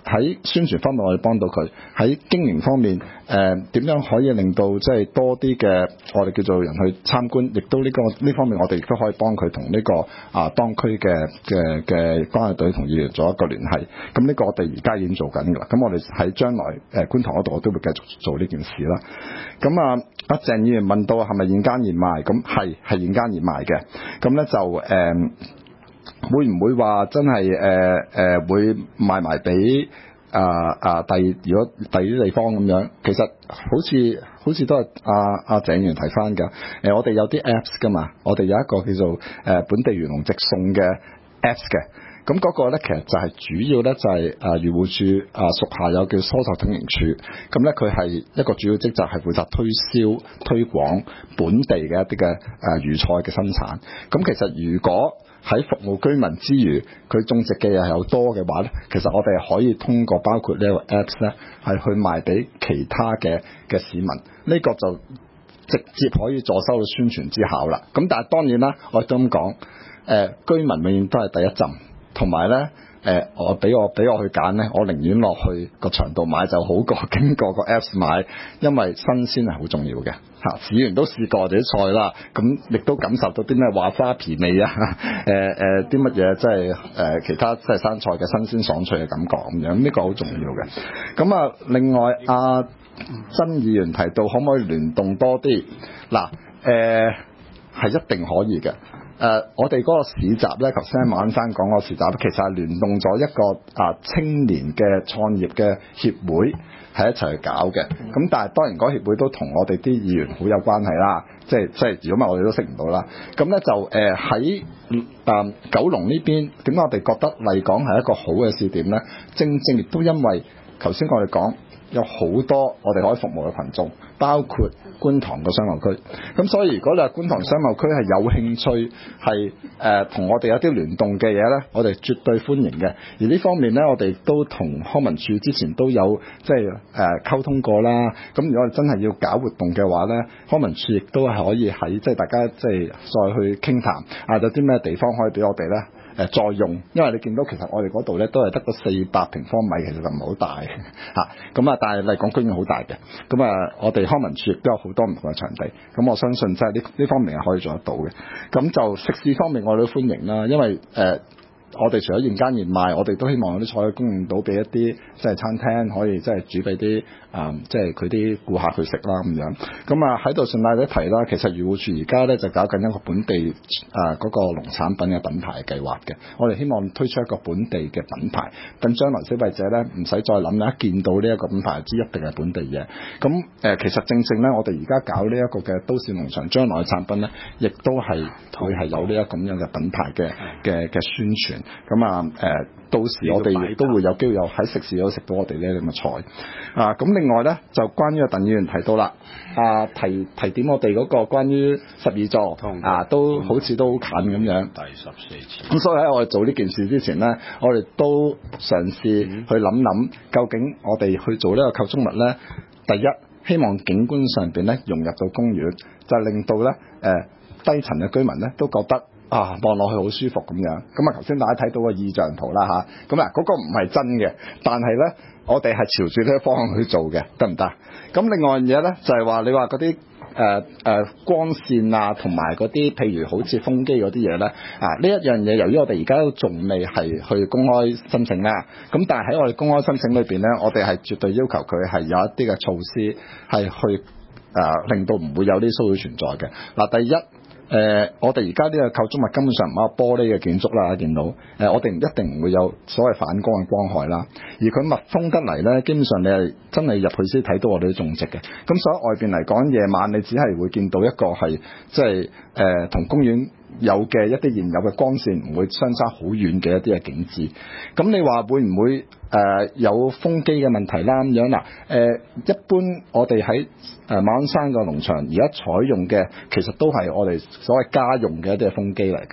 喺宣傳方面我哋幫到佢，喺經營方面誒點樣可以令到即係多啲嘅我哋叫做人去參觀，亦都呢、這個呢方面我哋亦都可以幫佢同呢個啊當區嘅嘅嘅關愛隊同議員做一個聯繫。咁呢個我哋而家已經做緊㗎啦。咁我哋喺將來誒、呃、觀塘嗰度我都會繼續做呢件事啦。咁啊阿鄭議員問到係咪現間現賣？咁係係現間現賣嘅。咁咧就誒。呃會唔會話真係誒誒會賣埋俾啊啊第如果第啲地方咁樣？其實好似好似都係阿阿鄭議員提翻㗎。誒、呃、我哋有啲 Apps 㗎嘛，我哋有一個叫做誒、呃、本地漁農直送嘅 Apps 嘅。咁嗰個咧其實就係主要咧就係誒漁護署啊屬下有叫蔬菜統營處，咁咧佢係一個主要職責係負責推銷推廣本地嘅一啲嘅誒魚菜嘅生產。咁其實如果喺服務居民之餘，佢種植嘅嘢係有多嘅話咧，其實我哋可以通過包括呢個 Apps 咧，係去賣俾其他嘅嘅市民，呢、這個就直接可以助收到宣傳之效啦。咁但係當然啦，我都咁講，誒、呃、居民永遠都係第一陣，同埋咧誒我俾我俾我去揀咧，我寧願落去個場度買就好過經過個 Apps 買，因為新鮮係好重要嘅。嚇，市員都試過我哋啲菜啦，咁亦都感受到啲咩話沙皮味啊，誒誒啲乜嘢即係誒其他即係生菜嘅新鮮爽脆嘅感覺咁樣，呢、這個好重要嘅。咁啊，另外阿、啊、曾議員提到可唔可以聯動多啲？嗱誒係一定可以嘅。誒、呃，我哋嗰個市集咧，頭先喺馬鞍山講嗰個市集，其實係聯動咗一個啊青年嘅創業嘅協會。係一齊去搞嘅，咁但係當然嗰協會都同我哋啲議員好有關係啦，即係即係如果唔係我哋都識唔到啦。咁咧就誒喺誒九龍呢邊，點解我哋覺得麗港係一個好嘅試點咧？正正亦都因為頭先我哋講有好多我哋可以服務嘅群眾，包括觀塘嘅商貿區。咁所以如果你話觀塘商貿區係有興趣係誒同我哋有啲聯動嘅嘢咧，我哋絕對歡迎嘅。而呢方面咧，我哋都同康文署之前都有即係誒溝通過啦。咁如果我哋真係要搞活動嘅話咧，康文署亦都係可以喺即係大家即係再去傾談啊，有啲咩地方可以俾我哋咧？誒、呃、再用，因為你見到其實我哋嗰度咧都係得個四百平方米，其實就唔係好大嚇。咁啊，但係麗港居然好大嘅。咁啊，我哋康文署亦都有好多唔同嘅場地。咁我相信即係呢呢方面係可以做得到嘅。咁就食肆方面，我哋都歡迎啦，因為誒。呃我哋除咗現間現賣，我哋都希望有啲菜可以供應到俾一啲即係餐廳，可以即係煮俾啲啊，即係佢啲顧客去食啦咁樣。咁啊喺度順帶一提啦，其實漁護署而家咧就搞緊一個本地啊嗰、那個農產品嘅品牌計劃嘅。我哋希望推出一個本地嘅品牌，等將來消費者咧唔使再諗啦，一見到呢一個品牌知一定係本地嘢。咁誒、呃、其實正正咧，我哋而家搞呢一個嘅都市農場將來嘅產品咧，亦都係會係有呢一個咁樣嘅品牌嘅嘅嘅宣傳。咁啊，誒、呃，到時我哋亦都會有機會有喺食肆度食到我哋呢啲咁嘅菜啊。咁另外咧，就關於阿鄧議員提到啦，啊提提點我哋嗰個關於十二座啊，都好似都好近咁樣。第十四次。咁所以喺我哋做呢件事之前咧，我哋都嘗試去諗諗，究竟我哋去做呢個構築物咧，第一希望景觀上邊咧融入到公園，就令到咧誒、呃、低層嘅居民咧都覺得。啊，望落去好舒服咁樣。咁啊，頭先大家睇到個意象圖啦吓，咁啊，嗰、那個唔係真嘅，但係咧，我哋係朝住呢個方向去做嘅，得唔得？咁另外樣嘢咧，就係、是、話你話嗰啲誒誒光線啊，同埋嗰啲譬如好似風機嗰啲嘢咧，啊呢一樣嘢，由於我哋而家都仲未係去公開申請啦，咁但係喺我哋公開申請裏邊咧，我哋係絕對要求佢係有一啲嘅措施係去誒、呃、令到唔會有啲騷擾存在嘅。嗱、啊，第一。誒、呃，我哋而家呢個構築物根本上唔係玻璃嘅建築啦，見到誒、呃，我哋唔一定唔會有所謂反光嘅光害啦。而佢密封得嚟咧，基本上你係真係入去先睇到我哋啲種植嘅。咁所以外邊嚟講，夜晚你只係會見到一個係即係誒同公園有嘅一啲現有嘅光線唔會相差好遠嘅一啲嘅景緻。咁你話會唔會誒、呃、有風機嘅問題啦？咁樣嗱誒，一般我哋喺誒馬鞍山個農場而家採用嘅其實都係我哋所謂家用嘅一啲嘅風機嚟嘅。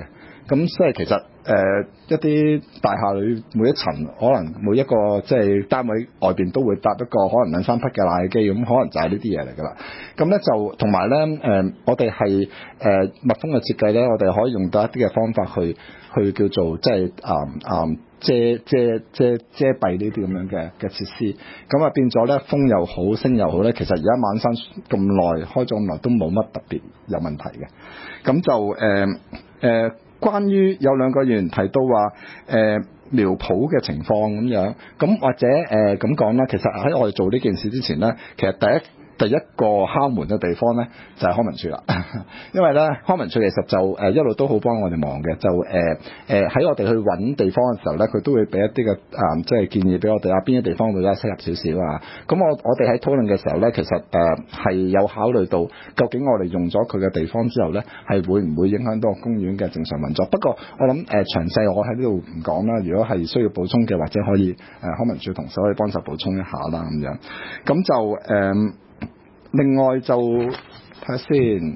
咁所以其實誒、呃、一啲大廈裏每一層可能每一個即係單位外邊都會搭一個可能兩三匹嘅冷氣機，咁可能就係呢啲嘢嚟㗎啦。咁咧就同埋咧誒，我哋係誒密封嘅設計咧，我哋可以用到一啲嘅方法去去叫做即係啊啊遮遮遮遮蔽呢啲咁樣嘅嘅設施，咁啊變咗咧風又好聲又好咧，其實而家晚山咁耐開咗咁耐都冇乜特別有問題嘅。咁就誒誒、呃呃，關於有兩個議員提到話誒苗圃嘅情況咁樣，咁或者誒咁講啦，其實喺我哋做呢件事之前咧，其實第一第一個敲門嘅地方咧就係、是、康文署啦，因為咧康文署其實就誒、呃、一路都好幫我哋忙嘅，就誒誒喺我哋去揾地方嘅時候咧，佢都會俾一啲嘅啊即係建議俾我哋啊，邊啲地方會比較適合少少啊。咁我我哋喺討論嘅時候咧，其實誒係、呃、有考慮到究竟我哋用咗佢嘅地方之後咧，係會唔會影響到公園嘅正常運作？不過我諗誒、呃、詳細我喺呢度唔講啦。如果係需要補充嘅，或者可以誒、呃、康文署同事可以幫手補充一下啦咁樣。咁就誒。呃另外就睇下先，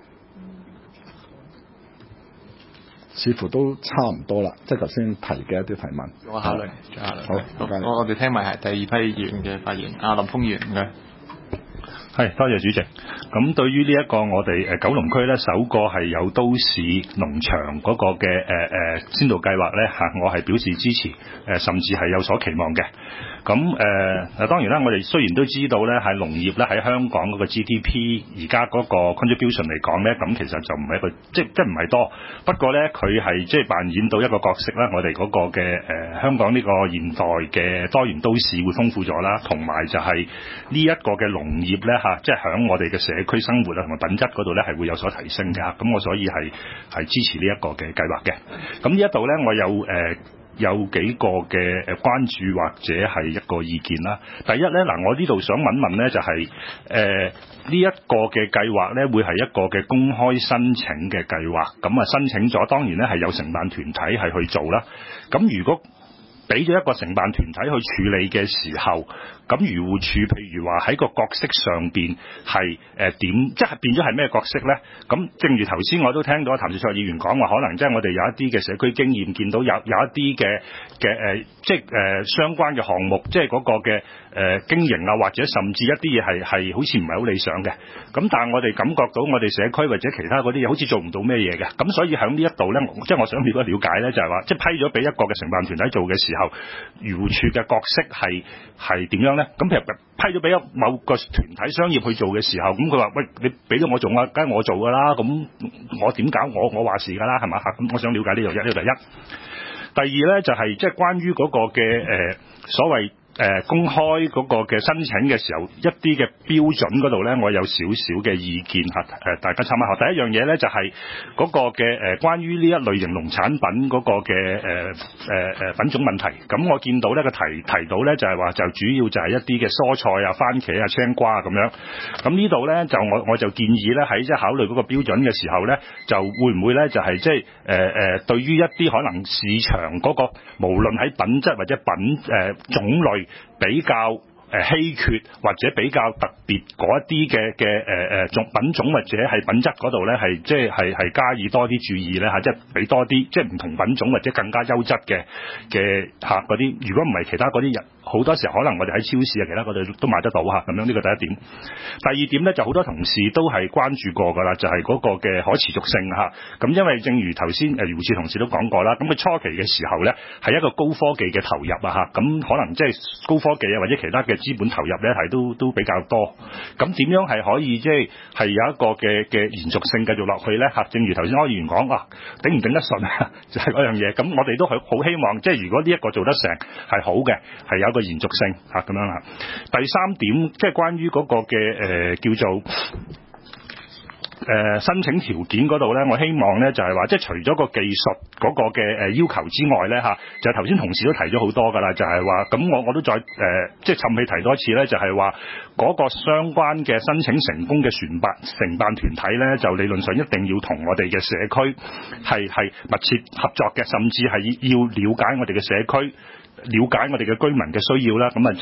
似乎都差唔多啦，即係頭先提嘅一啲提問。 我考慮，再考慮。好， 好， 我我哋聽埋係第二批議員嘅發言。阿林峰議員嘅。 係，多謝主席。咁對於呢一個我哋誒九龍區咧，首個係有都市農場嗰個嘅誒誒先導計劃咧嚇，我係表示支持，誒甚至係有所期望嘅。咁誒誒當然啦，我哋雖然都知道咧，係農業咧喺香港嗰個 G D P 而家嗰個 contribution 嚟講咧，咁其實就唔係一個即即唔係多。不過咧，佢係即係扮演到一個角色啦。我哋嗰個嘅誒、呃、香港呢個現代嘅多元都市會豐富咗啦，同埋就係呢一個嘅農業咧嚇，即係響我哋嘅社區生活啊同埋品質嗰度咧係會有所提升嘅。咁我所以係係支持呢一個嘅計劃嘅。咁呢一度咧，我有誒。呃有幾個嘅誒關注或者係一個意見啦。第一咧，嗱，我呢度想問問咧，就係誒呢一個嘅計劃咧，會係一個嘅公開申請嘅計劃。咁啊，申請咗當然咧係有承辦團體係去做啦。咁如果俾咗一個承辦團體去處理嘅時候，咁漁護署譬如話喺個角色上邊係誒點，即係變咗係咩角色咧？咁正如頭先我都聽到譚兆卓議員講話，可能即係我哋有一啲嘅社區經驗，見到有有一啲嘅嘅誒，即係誒、呃、相關嘅項目，即係嗰個嘅誒、呃、經營啊，或者甚至一啲嘢係係好似唔係好理想嘅。咁但係我哋感覺到我哋社區或者其他嗰啲嘢好似做唔到咩嘢嘅。咁所以喺呢一度咧，即係我想如果了解咧，就係話即係批咗俾一個嘅承辦團體做嘅時候，漁護署嘅角色係係點樣咧？咁譬如批咗俾一某個團體商業去做嘅時候，咁佢話：喂，你俾咗我做啊，梗係我做㗎啦。咁我點搞？我我話事㗎啦，係嘛？咁我想了解呢樣嘢，呢個第一。第二咧就係即係關於嗰個嘅誒、呃、所謂。誒、呃、公開嗰個嘅申請嘅時候，一啲嘅標準嗰度咧，我有少少嘅意見嚇，誒、呃、大家參考下。第一樣嘢咧就係、是、嗰個嘅誒、呃、關於呢一類型農產品嗰個嘅誒誒誒品種問題。咁我見到呢個提提到咧就係、是、話就主要就係一啲嘅蔬菜啊、番茄啊、青瓜啊咁樣。咁呢度咧就我我就建議咧喺即係考慮嗰個標準嘅時候咧，就會唔會咧就係即係誒誒對於一啲可能市場嗰、那個無論喺品質或者品誒、呃、種類。比較誒稀缺或者比較特別嗰一啲嘅嘅誒誒種品種或者係品質嗰度咧，係即係係係加以多啲注意咧嚇，即係俾多啲即係唔同品種或者更加優質嘅嘅嚇嗰啲。如果唔係其他嗰啲人，好多時候可能我哋喺超市啊其他嗰度都買得到嚇咁樣。呢個第一點。第二點咧就好多同事都係關注過㗎啦，就係、是、嗰個嘅可持續性嚇。咁因為正如頭先誒漁護署同事都講過啦，咁佢初期嘅時候咧係一個高科技嘅投入啊嚇，咁可能即係高科技啊或者其他嘅資本投入咧係都都比較多。咁點樣係可以即係係有一個嘅嘅延續性繼續落去咧嚇？正如頭先柯議員講啊，頂唔頂得順啊？就係嗰樣嘢。咁我哋都係好希望，即係如果呢一個做得成係好嘅，係有一個延續性嚇咁樣嚇。第三點即係關於嗰個嘅誒、呃、叫做。誒、呃、申請條件嗰度咧，我希望咧就係、是、話，即係除咗個技術嗰個嘅誒要求之外咧嚇，就係頭先同事都提咗好多㗎啦，就係話咁我我都再誒、呃、即係氹氣提多一次咧，就係話嗰個相關嘅申請成功嘅船辦承辦團體咧，就理論上一定要同我哋嘅社區係係密切合作嘅，甚至係要了解我哋嘅社區。了解我哋嘅居民嘅需要啦，咁啊即係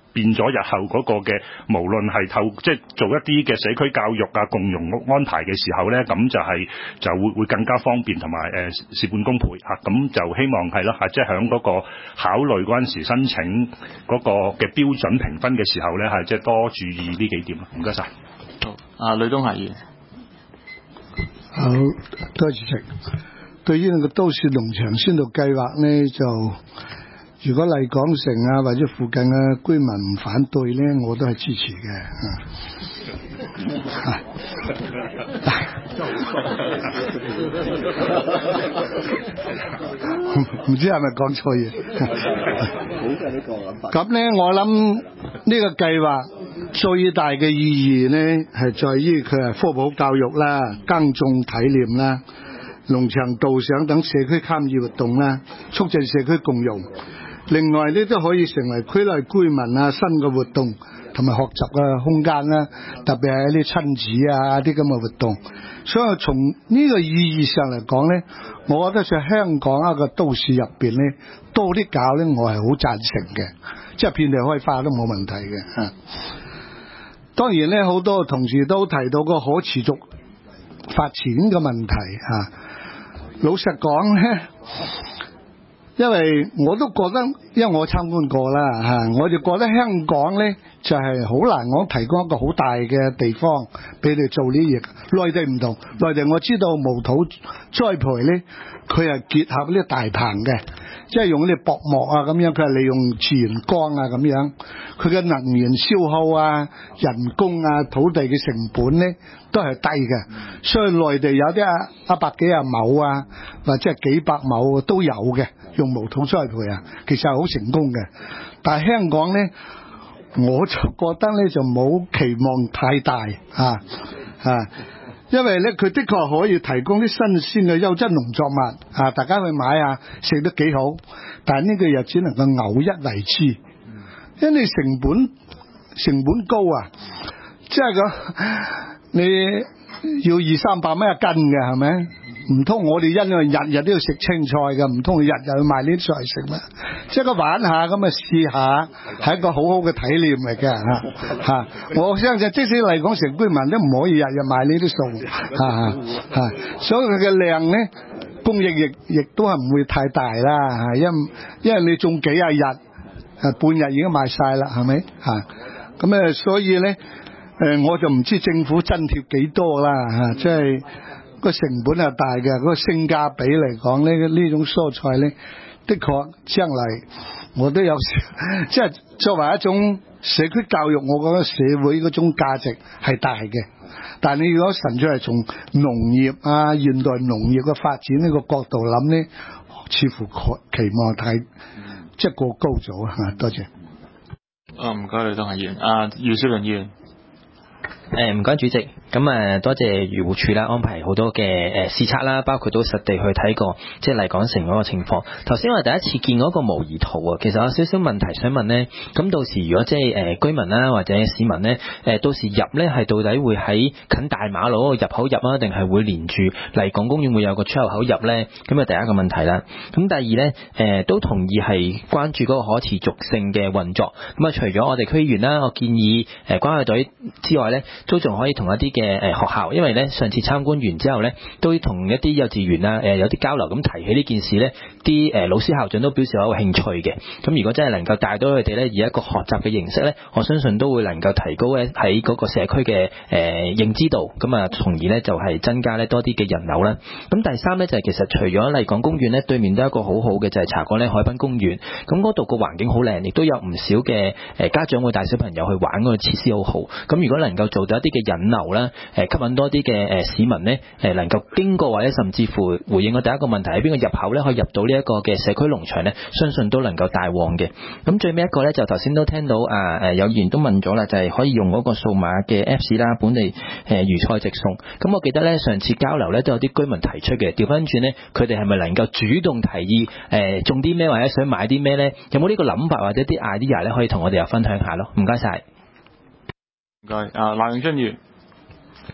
變咗日後嗰個嘅，無論係透即係做一啲嘅社區教育啊、共融安排嘅時候咧，咁就係、是、就會會更加方便同埋誒事半功倍嚇。咁、啊、就希望係咯嚇，即係喺嗰個考慮嗰陣時申請嗰個嘅標準評分嘅時候咧，係即係多注意呢幾點。唔該晒。 好，啊，呂東霞議員。 好，多謝主席。對於呢個都市農場先導計劃呢，就如果麗港城啊或者附近嘅居民唔反對呢，我都係支持嘅。唔知係咪講錯嘢？ 好嘅呢個諗法。 咁呢，我諗呢個計劃最大嘅意義呢，係在於佢係科普教育啦、耕種體驗啦、農場導賞等社區參與活動啦，促進社區共融。另外呢，都可以成為區內居民啊新嘅活動同埋學習嘅空間啦，特別係啲親子啊啲咁嘅活動。所以從呢個意義上嚟講呢，我覺得在香港一個都市入邊呢，多啲搞呢，我係好贊成嘅，即係遍地開花都冇問題嘅嚇。當然呢，好多同事都提到個可持續發展嘅問題嚇。老實講呢，因為我都覺得，因為我參觀過啦嚇，我就覺得香港呢就係好難講提供一個好大嘅地方俾你做呢嘢。內地唔同，內地我知道無土栽培呢，佢係結合呢啲大棚嘅，即係用呢啲薄膜啊咁樣，佢係利用自然光啊咁樣，佢嘅能源消耗啊、人工啊、土地嘅成本呢都係低嘅，所以內地有啲啊一百幾廿畝啊，或者係幾百畝都有嘅，用無土栽培啊，其實係好成功嘅。但係香港呢，我就覺得呢就冇期望太大啊啊，因為呢佢的確可以提供啲新鮮嘅優質農作物啊，大家去買啊，食得幾好。但係呢個又只能夠偶一為之，因為成本成本高啊，即係個你要二三百蚊一斤嘅係咪？唔通我哋因為日日都要食青菜嘅，唔通日日去買呢啲菜食咩？即係個玩下咁啊，試下係一個好好嘅體驗嚟嘅嚇嚇。我相信即使嚟講城居民都唔可以日日買呢啲餸嚇嚇，所以佢嘅量咧供應亦亦都係唔會太大啦嚇，因因為你種幾廿日誒半日已經賣晒啦，係咪嚇？咁誒所以咧誒我就唔知政府津貼幾多啦嚇，即係。個成本係大嘅，嗰個性價比嚟講呢，呢種蔬菜呢，的確將嚟我都有即係作為一種社區教育，我覺得社會嗰種價值係大嘅。但係你如果純粹係從農業啊、現代農業嘅發展呢個角度諗呢，似乎期望太即係過高咗啊！多謝。 啊，唔該，呂東霞議員。啊，姚少麟議員。 誒唔該主席，咁誒多謝漁護署啦，安排好多嘅誒視察啦，包括都實地去睇過，即係麗港城嗰個情況。頭先我哋第一次見嗰個模擬圖啊，其實有少少問題想問呢。咁到時如果即係誒居民啦或者市民呢，誒到時入呢係到底會喺近大馬路嗰個入口入啊，定係會連住麗港公園會有個出入口入呢？咁啊第一個問題啦。咁第二呢，誒都同意係關注嗰個可持續性嘅運作。咁啊除咗我哋區議員啦，我建議誒關愛隊之外呢，都仲可以同一啲嘅誒學校，因為咧上次參觀完之後咧，都同一啲幼稚園啊誒有啲交流，咁提起呢件事咧，啲誒老師校長都表示有一個興趣嘅。咁如果真係能夠帶到佢哋咧，以一個學習嘅形式咧，我相信都會能夠提高咧喺嗰個社區嘅誒認知度，咁啊從而咧就係增加咧多啲嘅人流啦。咁第三咧就係其實除咗麗港公園咧，對面都有一個好好嘅就係茶果嶺海濱公園，咁嗰度個環境好靚，亦都有唔少嘅誒家長會帶小朋友去玩，嗰個設施好好。咁如果能夠做到一啲嘅引流啦，誒吸引多啲嘅誒市民咧，誒能夠經過或者甚至乎回應我第一個問題喺邊個入口咧，可以入到呢一個嘅社區農場咧，相信都能夠大旺嘅。咁最尾一個咧，就頭先都聽到啊誒有議員都問咗啦，就係可以用嗰個數碼嘅 Apps 啦，本地誒魚菜直送。咁我記得咧上次交流咧都有啲居民提出嘅，調翻轉咧，佢哋係咪能夠主動提議誒種啲咩或者想買啲咩咧？有冇呢個諗法或者啲 idea 咧，可以同我哋又分享下咯？唔該晒。 唔該，啊，賴永春議員。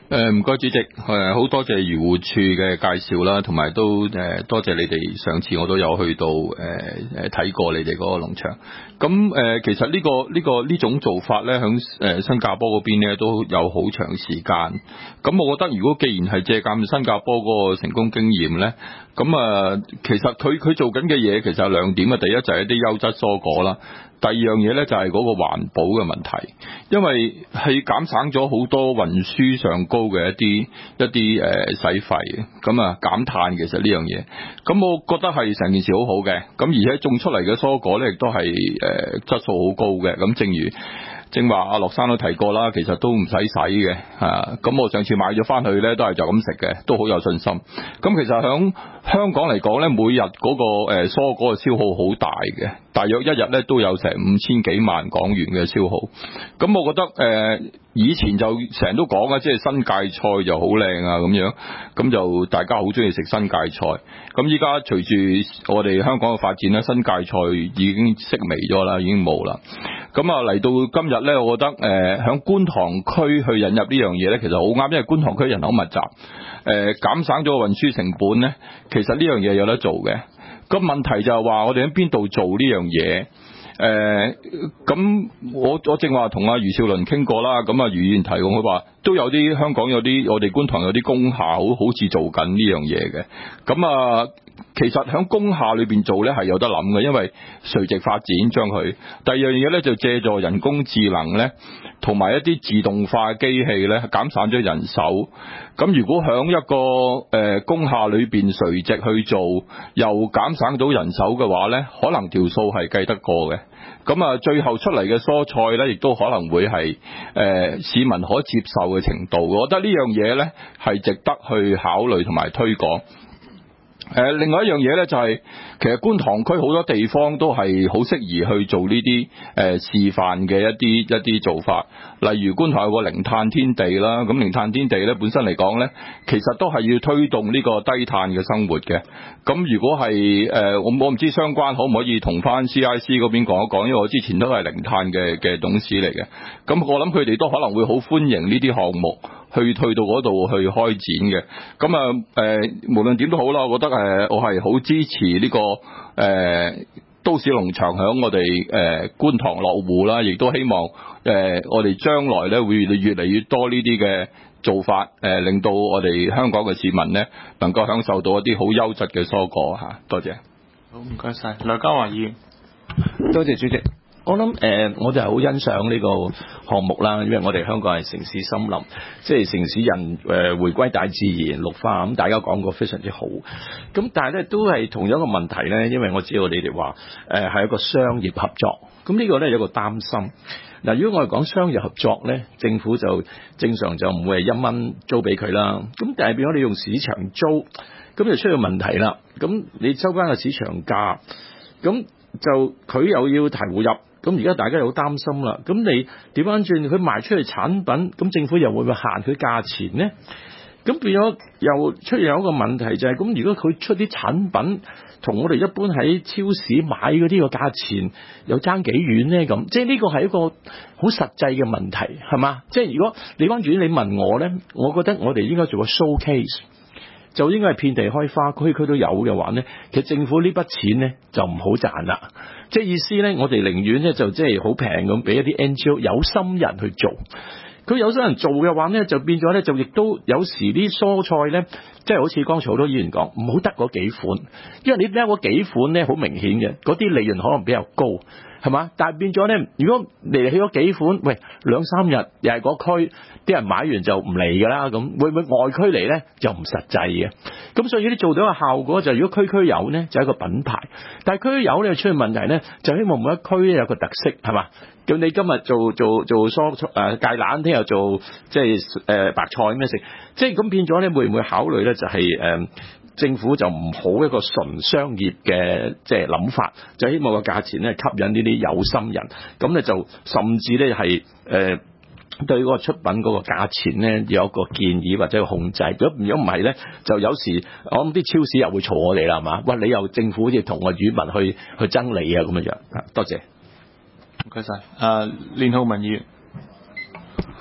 誒唔該主席，誒好多謝漁護處嘅介紹啦，同埋都誒多謝你哋上次我都有去到誒誒睇過你哋嗰個農場。咁誒其實呢個呢個呢種做法咧，響誒新加坡嗰邊咧都有好長時間。咁我覺得如果既然係借鑑新加坡嗰個成功經驗咧，咁啊其實佢佢做緊嘅嘢其實有兩點嘅，第一就係一啲優質蔬果啦。第二樣嘢咧就係嗰個環保嘅問題，因為係減省咗好多運輸上高嘅一啲一啲誒使費，咁啊減碳其實呢樣嘢，咁我覺得係成件事好好嘅，咁而且種出嚟嘅蔬果咧亦都係誒質素好高嘅，咁正如正話阿樂生都提過啦，其實都唔使洗嘅嚇，咁我上次買咗翻去咧都係就咁食嘅，都好有信心。咁其實響香港嚟講咧，每日嗰個誒蔬果嘅消耗好大嘅，大約一日咧都有成五千幾萬港元嘅消耗。咁我覺得誒、呃、以前就成日都講啊，即係新界菜就好靚啊咁樣，咁就大家好中意食新界菜。咁依家隨住我哋香港嘅發展咧，新界菜已經式微咗啦，已經冇啦。咁啊嚟到今日咧，我覺得誒響、呃、觀塘區去引入呢樣嘢咧，其實好啱，因為觀塘區人口密集，誒、呃、減省咗個運輸成本咧，其實呢樣嘢有得做嘅。個問題就係話我哋喺邊度做呢樣嘢？誒咁、呃、我我正話同阿余少麟傾過啦，咁啊余議員提過，佢話都有啲香港有啲我哋觀塘有啲工廈好好似做緊呢樣嘢嘅，咁啊其實喺工廈裏邊做咧係有得諗嘅，因為垂直發展將佢。第二樣嘢咧就借助人工智能咧，同埋一啲自動化機器咧，減省咗人手。咁如果喺一個誒、呃、工廈裏邊垂直去做，又減省到人手嘅話咧，可能條數係計得過嘅。咁啊，最後出嚟嘅蔬菜咧，亦都可能會係誒、呃、市民可接受嘅程度。我覺得呢樣嘢咧係值得去考慮同埋推廣。誒、呃，另外一樣嘢咧就係、是，其實觀塘區好多地方都係好適宜去做呢啲誒示範嘅一啲一啲做法，例如觀塘有個零碳天地啦，咁零碳天地咧本身嚟講咧，其實都係要推動呢個低碳嘅生活嘅。咁如果係誒、呃，我我唔知相關可唔可以同翻 C I C 嗰邊講一講，因為我之前都係零碳嘅嘅董事嚟嘅，咁我諗佢哋都可能會好歡迎呢啲項目。去退到嗰度去開展嘅，咁啊誒，無論點都好啦，我覺得誒、呃，我係好支持呢、這個誒、呃、都市農場響我哋誒、呃、觀塘落戶啦，亦都希望誒、呃、我哋將來咧會越嚟越多呢啲嘅做法，誒、呃、令到我哋香港嘅市民咧能夠享受到一啲好優質嘅蔬果嚇。多謝。 好，唔該晒，梁家華議員。 多謝主席。 我諗誒、呃，我就係好欣賞呢個項目啦，因為我哋香港係城市森林，即係城市人誒、呃、回歸大自然綠化，咁大家講過非常之好。咁但係咧都係同樣一個問題咧，因為我知道你哋話誒係一個商業合作，咁呢個咧有一個擔心。嗱，如果我哋講商業合作咧，政府就正常就唔會係一蚊租俾佢啦。咁但係變咗你用市場租，咁就出現問題啦。咁你收翻個市場價，咁就佢又要投入。咁而家大家又好擔心啦，咁你點翻轉佢賣出去產品，咁政府又會唔會限佢價錢呢？咁變咗又出現有一個問題就係、是，咁如果佢出啲產品同我哋一般喺超市買嗰啲個價錢又爭幾遠呢？咁即係呢個係一個好實際嘅問題，係嘛？即係如果你翻轉你問我呢，我覺得我哋應該做個 showcase，就應該係遍地開花，區區都有嘅話呢，其實政府呢筆錢呢就唔好賺啦。即係意思咧，我哋寧願咧就即係好平咁俾一啲 N G O 有心人去做。佢有心人做嘅話咧，就變咗咧就亦都有時啲蔬菜咧，即係好似剛才好多議員講，唔好得嗰幾款，因為你睇嗰幾款咧好明顯嘅，嗰啲利潤可能比較高，係嘛？但係變咗咧，如果嚟起咗幾款，喂兩三日又係嗰區，啲人買完就唔嚟㗎啦，咁會唔會外區嚟咧就唔實際嘅？咁所以你做到嘅效果就係、如果區區有咧就係一個品牌，但係區區有咧出現問題咧，就希望每一區咧有個特色，係嘛？咁你今日做做做蔬菜誒芥蘭，聽日做即係誒、呃、白菜咁樣食，即係咁變咗咧，會唔會考慮咧？就係、是、誒、呃、政府就唔好一個純商業嘅即係諗法，就希望個價錢咧吸引呢啲有心人，咁咧就甚至咧係誒對嗰個出品嗰個價錢咧有一個建議或者個控制。如果如果唔係咧，就有時我諗啲超市又會嘈我哋啦，係嘛？喂，你又政府好似同個漁民去去爭利啊咁樣樣。多謝。 唔該晒。誒，連浩文議員。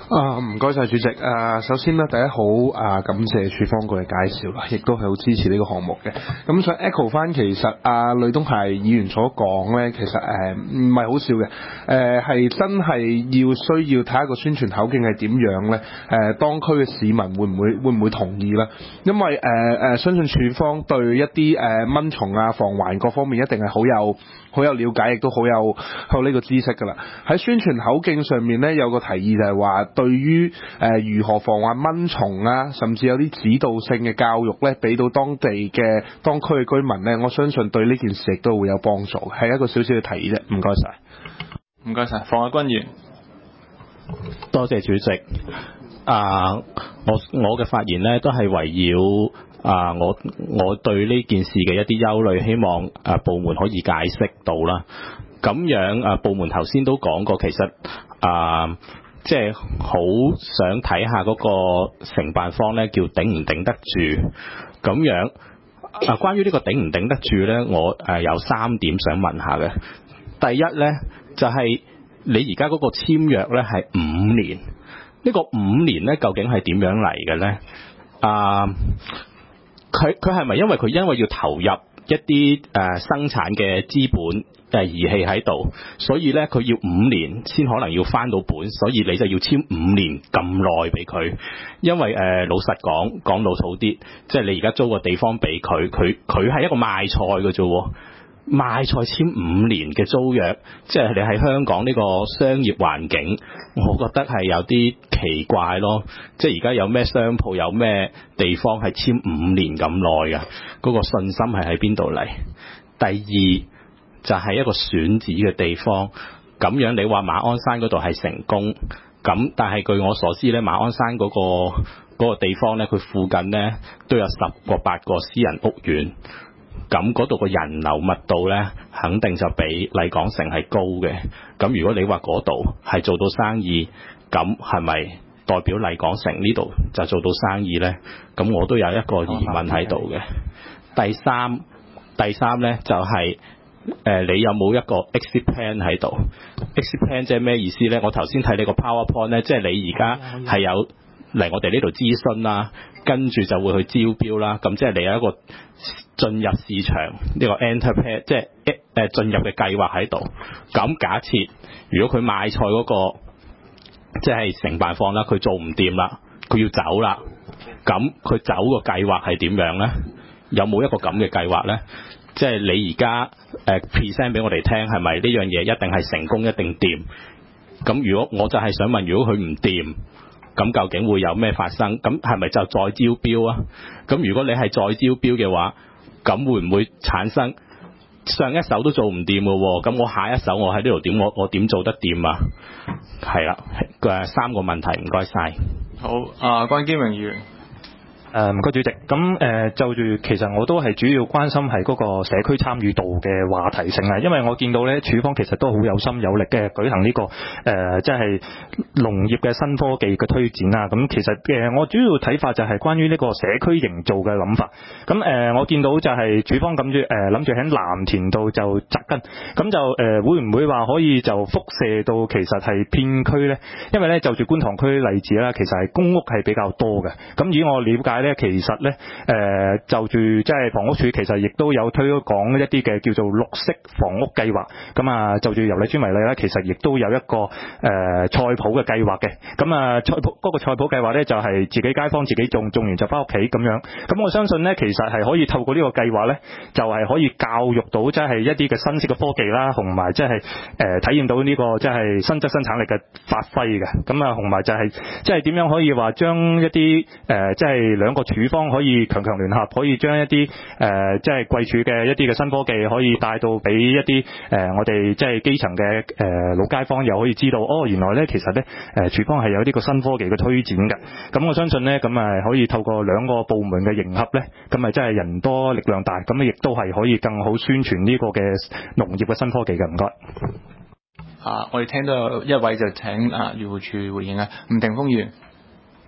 啊，唔該晒主席。啊，首先咧，第一好啊，感謝處方局嘅介紹啦，亦都係好支持呢個項目嘅。咁想 echo 翻，其實啊，呂東孩議員所講咧，其實誒唔係好笑嘅，誒、呃、係真係要需要睇下個宣傳口徑係點樣咧。誒、呃，當區嘅市民會唔會會唔會同意咧？因為誒誒、呃，相信處方對一啲誒、呃、蚊蟲啊、防環各方面一定係好有好有了解，亦都好有好有呢個知識㗎啦。喺宣傳口徑上面咧，有個提議就係話，對於誒、呃、如何防患蚊蟲啊，甚至有啲指導性嘅教育咧，俾到當地嘅當區嘅居民咧，我相信對呢件事亦都會有幫助，係一個少少嘅提議啫。唔該晒， 唔該晒，房海軍員。 多謝主席。啊，我我嘅發言呢都係圍繞啊，我我對呢件事嘅一啲憂慮，希望啊部門可以解釋到啦。咁樣啊，部門頭先都講過，其實啊，即係好想睇下嗰個承辦方呢，叫頂唔頂得住。咁樣啊，關於呢個頂唔頂得住呢，我誒有三點想問下嘅。第一呢，就係、是、你而家嗰個簽約呢係五年。呢個五年咧，究竟係點樣嚟嘅咧？啊，佢佢係咪因為佢因為要投入一啲誒、呃、生產嘅資本誒、呃、儀器喺度，所以咧佢要五年先可能要翻到本，所以你就要簽五年咁耐俾佢。因為誒、呃、老實講講老土啲，即係你而家租個地方俾佢，佢佢係一個賣菜嘅啫喎。賣菜簽五年嘅租約，即係你喺香港呢個商業環境，我覺得係有啲奇怪咯。即係而家有咩商鋪，有咩地方係簽五年咁耐㗎？嗰個信心係喺邊度嚟？第二就係一個選址嘅地方，咁樣你話馬鞍山嗰度係成功，咁但係據我所知咧，馬鞍山嗰個嗰個地方咧，佢附近咧都有十個八個私人屋苑。咁嗰度個人流密度呢，肯定就比麗港城係高嘅。咁如果你話嗰度係做到生意，咁係咪代表麗港城呢度就做到生意呢？咁我都有一個疑問喺度嘅。第三，第三呢就係、是呃、你有冇一個 exit plan 喺度 ？exit plan 即係咩意思呢？我頭先睇你個 PowerPoint 呢，即係你而家係有嚟我哋呢度諮詢啦，跟住就會去招標啦。咁即係你有一個進入市場呢個 enter 即係誒進入嘅計劃喺度。咁假設如果佢賣菜嗰個即係承辦方啦，佢做唔掂啦，佢要走啦，咁佢走個計劃係點樣咧？有冇一個咁嘅計劃咧？即係你而家誒 present 俾我哋聽，係咪呢樣嘢一定係成功，一定掂？咁如果我就係想問，如果佢唔掂，咁究竟會有咩發生？咁係咪就再招標啊？咁如果你係再招標嘅話，咁會唔會產生上一手都做唔掂嘅喎？咁我下一手我喺呢度點？我我點做得掂啊？係啦，誒三個問題，唔該晒。 好，啊關堅榮議員。 誒唔該主席，咁誒、呃、就住其實我都係主要關心係嗰個社區參與度嘅話題性啊，因為我見到咧處方其實都好有心有力嘅舉行呢、這個誒即係農業嘅新科技嘅推展啊，咁其實誒、呃、我主要睇法就係關於呢個社區營造嘅諗法，咁誒、呃、我見到就係處方諗住誒諗住喺藍田度就扎根，咁就誒、呃、會唔會話可以就輻射到其實係偏區咧？因為咧就住觀塘區例子啦，其實係公屋係比較多嘅，咁以我了解。其實咧，誒、呃、就住即係房屋署，其實亦都有推廣一啲嘅叫做綠色房屋計劃。咁啊，就住油麗邨為例咧，其實亦都有一個誒、呃、菜圃嘅計劃嘅。咁啊，菜圃嗰個菜圃計劃咧，就係、是、自己街坊自己種，種完就翻屋企咁樣。咁我相信咧，其實係可以透過呢個計劃咧，就係、是、可以教育到即係一啲嘅新式嘅科技啦，同埋即係誒體驗到呢、這個即係新質生產力嘅發揮嘅。咁啊，同埋就係即係點樣可以話將一啲誒即係兩個處方可以強強聯合，可以將一啲誒、呃、即係貴處嘅一啲嘅新科技，可以帶到俾一啲誒、呃、我哋即係基層嘅誒、呃、老街坊，又可以知道哦，原來咧其實咧誒處方係有呢個新科技嘅推展嘅。咁我相信咧，咁啊可以透過兩個部門嘅迎合咧，咁啊真係人多力量大，咁啊亦都係可以更好宣傳呢個嘅農業嘅新科技嘅。唔該。 啊，我哋聽到一位就請啊漁護署回應啊，吳霆鋒議員。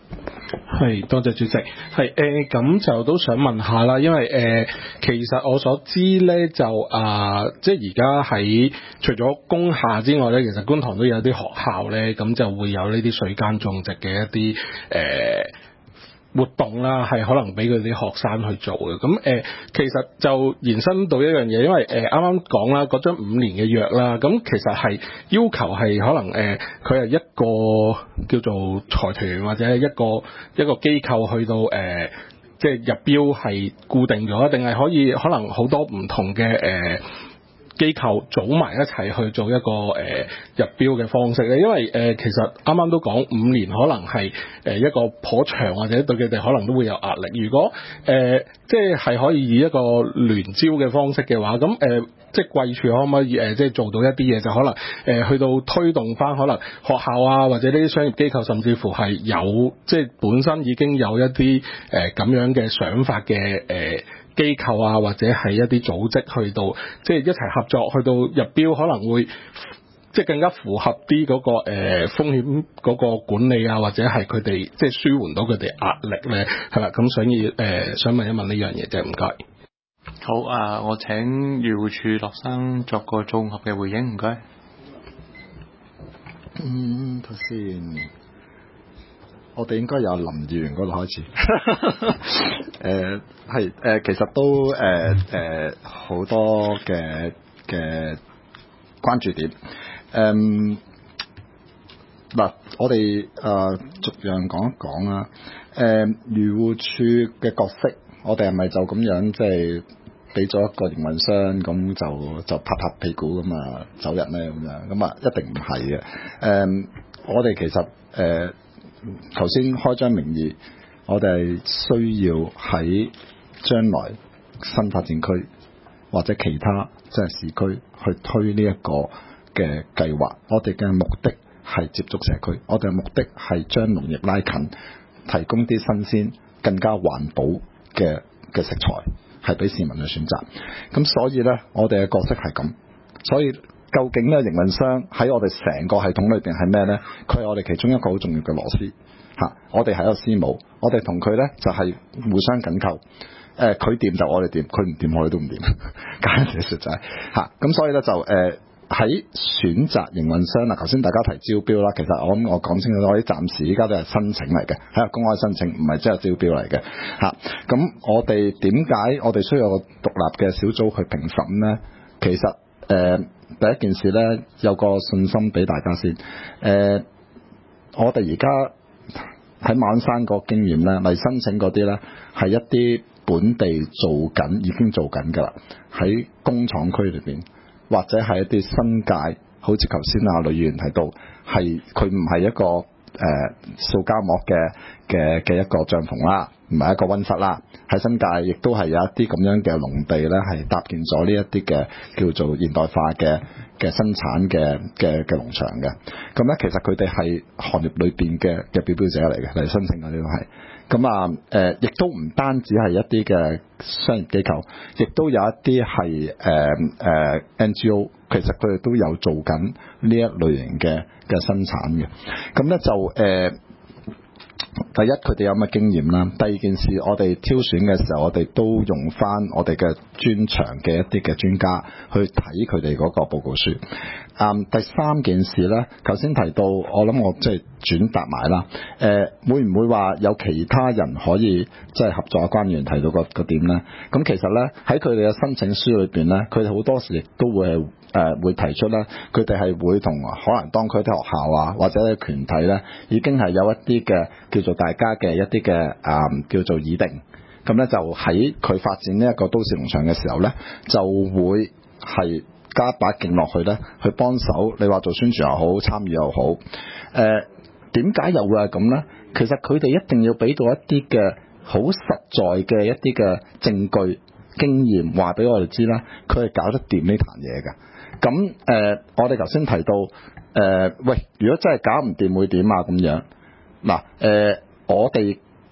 係，多謝主席。係誒，咁、就都想問下啦，因為誒、呃，其實我所知咧，就啊、呃，即係而家喺除咗工廈之外咧，其實觀塘都有啲學校咧，咁就會有呢啲水耕種植嘅一啲誒。呃活動啦，係可能俾佢啲學生去做嘅。咁誒、呃，其實就延伸到一樣嘢，因為誒啱啱講啦，嗰張五年嘅約啦，咁其實係要求係可能誒，佢、呃、係一個叫做財團或者一個一個機構去到誒、呃，即係入標係固定咗，定係可以可能好多唔同嘅誒。呃機構組埋一齊去做一個誒、呃、入標嘅方式咧，因為誒、呃、其實啱啱都講五年可能係誒一個頗長，或者對佢哋可能都會有壓力。如果誒、呃、即係係可以以一個聯招嘅方式嘅話，咁誒、呃、即係貴處可唔可以誒、呃、即係做到一啲嘢，就可能誒、呃、去到推動翻可能學校啊，或者呢啲商業機構，甚至乎係有即係本身已經有一啲誒咁樣嘅想法嘅誒。呃機構啊，或者係一啲組織去到，即係一齊合作去到入標，可能會即係更加符合啲嗰、嗰個誒、呃、風險嗰個管理啊，或者係佢哋即係舒緩到佢哋壓力咧，係啦。咁所以誒、呃，想問一問呢樣嘢啫，唔該。 好啊，我請漁護署樂生作個綜合嘅回應，唔該。 嗯，頭先。我哋應該由林議員嗰度開始。誒係誒，其實都誒誒好多嘅嘅關注點。誒、呃、嗱，我哋誒、呃、逐樣講一講啦。誒、呃，漁護署嘅角色，我哋係咪就咁樣即係俾咗一個營運商咁就就拍拍屁股咁啊走人咧咁樣？咁啊一定唔係嘅。誒、呃，我哋其實誒。呃頭先開張名義，我哋係需要喺將來新發展區或者其他即係市區去推呢一個嘅計劃。我哋嘅目的係接觸社區，我哋嘅目的係將農業拉近，提供啲新鮮、更加環保嘅嘅食材，係俾市民去選擇。咁所以呢，我哋嘅角色係咁。所以究竟咧，營運商喺我哋成個系統裏邊係咩呢？佢係我哋其中一個好重要嘅螺絲嚇。我哋係一個師母，我哋同佢呢就係、是、互相緊扣。誒、呃，佢掂就我哋掂，佢唔掂我哋都唔掂。簡單啲説就係嚇。咁所以呢，就誒喺、呃、選擇營運商啦。頭先大家提招標啦，其實我諗我講清楚，我啲暫時依家都係申請嚟嘅，係公開申請，唔係真係招標嚟嘅嚇。咁我哋點解我哋需要有個獨立嘅小組去評審呢？其實誒。呃第一件事咧，有個信心俾大家先。誒、呃，我哋而家喺馬鞍山個經驗咧，嚟申請嗰啲咧，係一啲本地做緊、已經做緊㗎啦。喺工廠區裏邊，或者係一啲新界，好似頭先啊呂議員提到，係佢唔係一個誒、呃、塑膠膜嘅嘅嘅一個帳篷啦，唔係一個溫室啦。喺新界亦都係有一啲咁樣嘅農地咧，係搭建咗呢一啲嘅叫做現代化嘅嘅生產嘅嘅嘅農場嘅。咁咧，其實佢哋係行業裏邊嘅嘅表表者嚟嘅，嚟申請嘅呢個係。咁啊誒，亦都唔單止係一啲嘅商業機構，亦都有一啲係誒誒 N G O， 其實佢哋都有做緊呢一類型嘅嘅生產嘅。咁咧就誒。呃第一，佢哋有乜經驗啦？第二件事，我哋挑選嘅時候，我哋都用翻我哋嘅專長嘅一啲嘅專家去睇佢哋嗰個報告書。嗯，第三件事咧，頭先提到，我諗我即係轉達埋啦。誒、呃，會唔會話有其他人可以即係合作？關議員提到個個點咧？咁其實咧喺佢哋嘅申請書裏邊咧，佢哋好多時亦都會係誒、呃、會提出咧，佢哋係會同可能當區啲學校啊或者權體咧，已經係有一啲嘅叫做大家嘅一啲嘅誒叫做議定。咁咧就喺佢發展呢一個都市農場嘅時候咧，就會係加把勁落去咧，去幫手。你話做宣傳又好，參與又好。誒、呃，點解又會係咁咧？其實佢哋一定要俾到一啲嘅好實在嘅一啲嘅證據、經驗，話俾我哋知啦。佢係搞得掂呢壇嘢嘅。咁誒、呃，我哋頭先提到誒、呃，喂，如果真係搞唔掂會點啊？咁樣嗱，誒、呃，我哋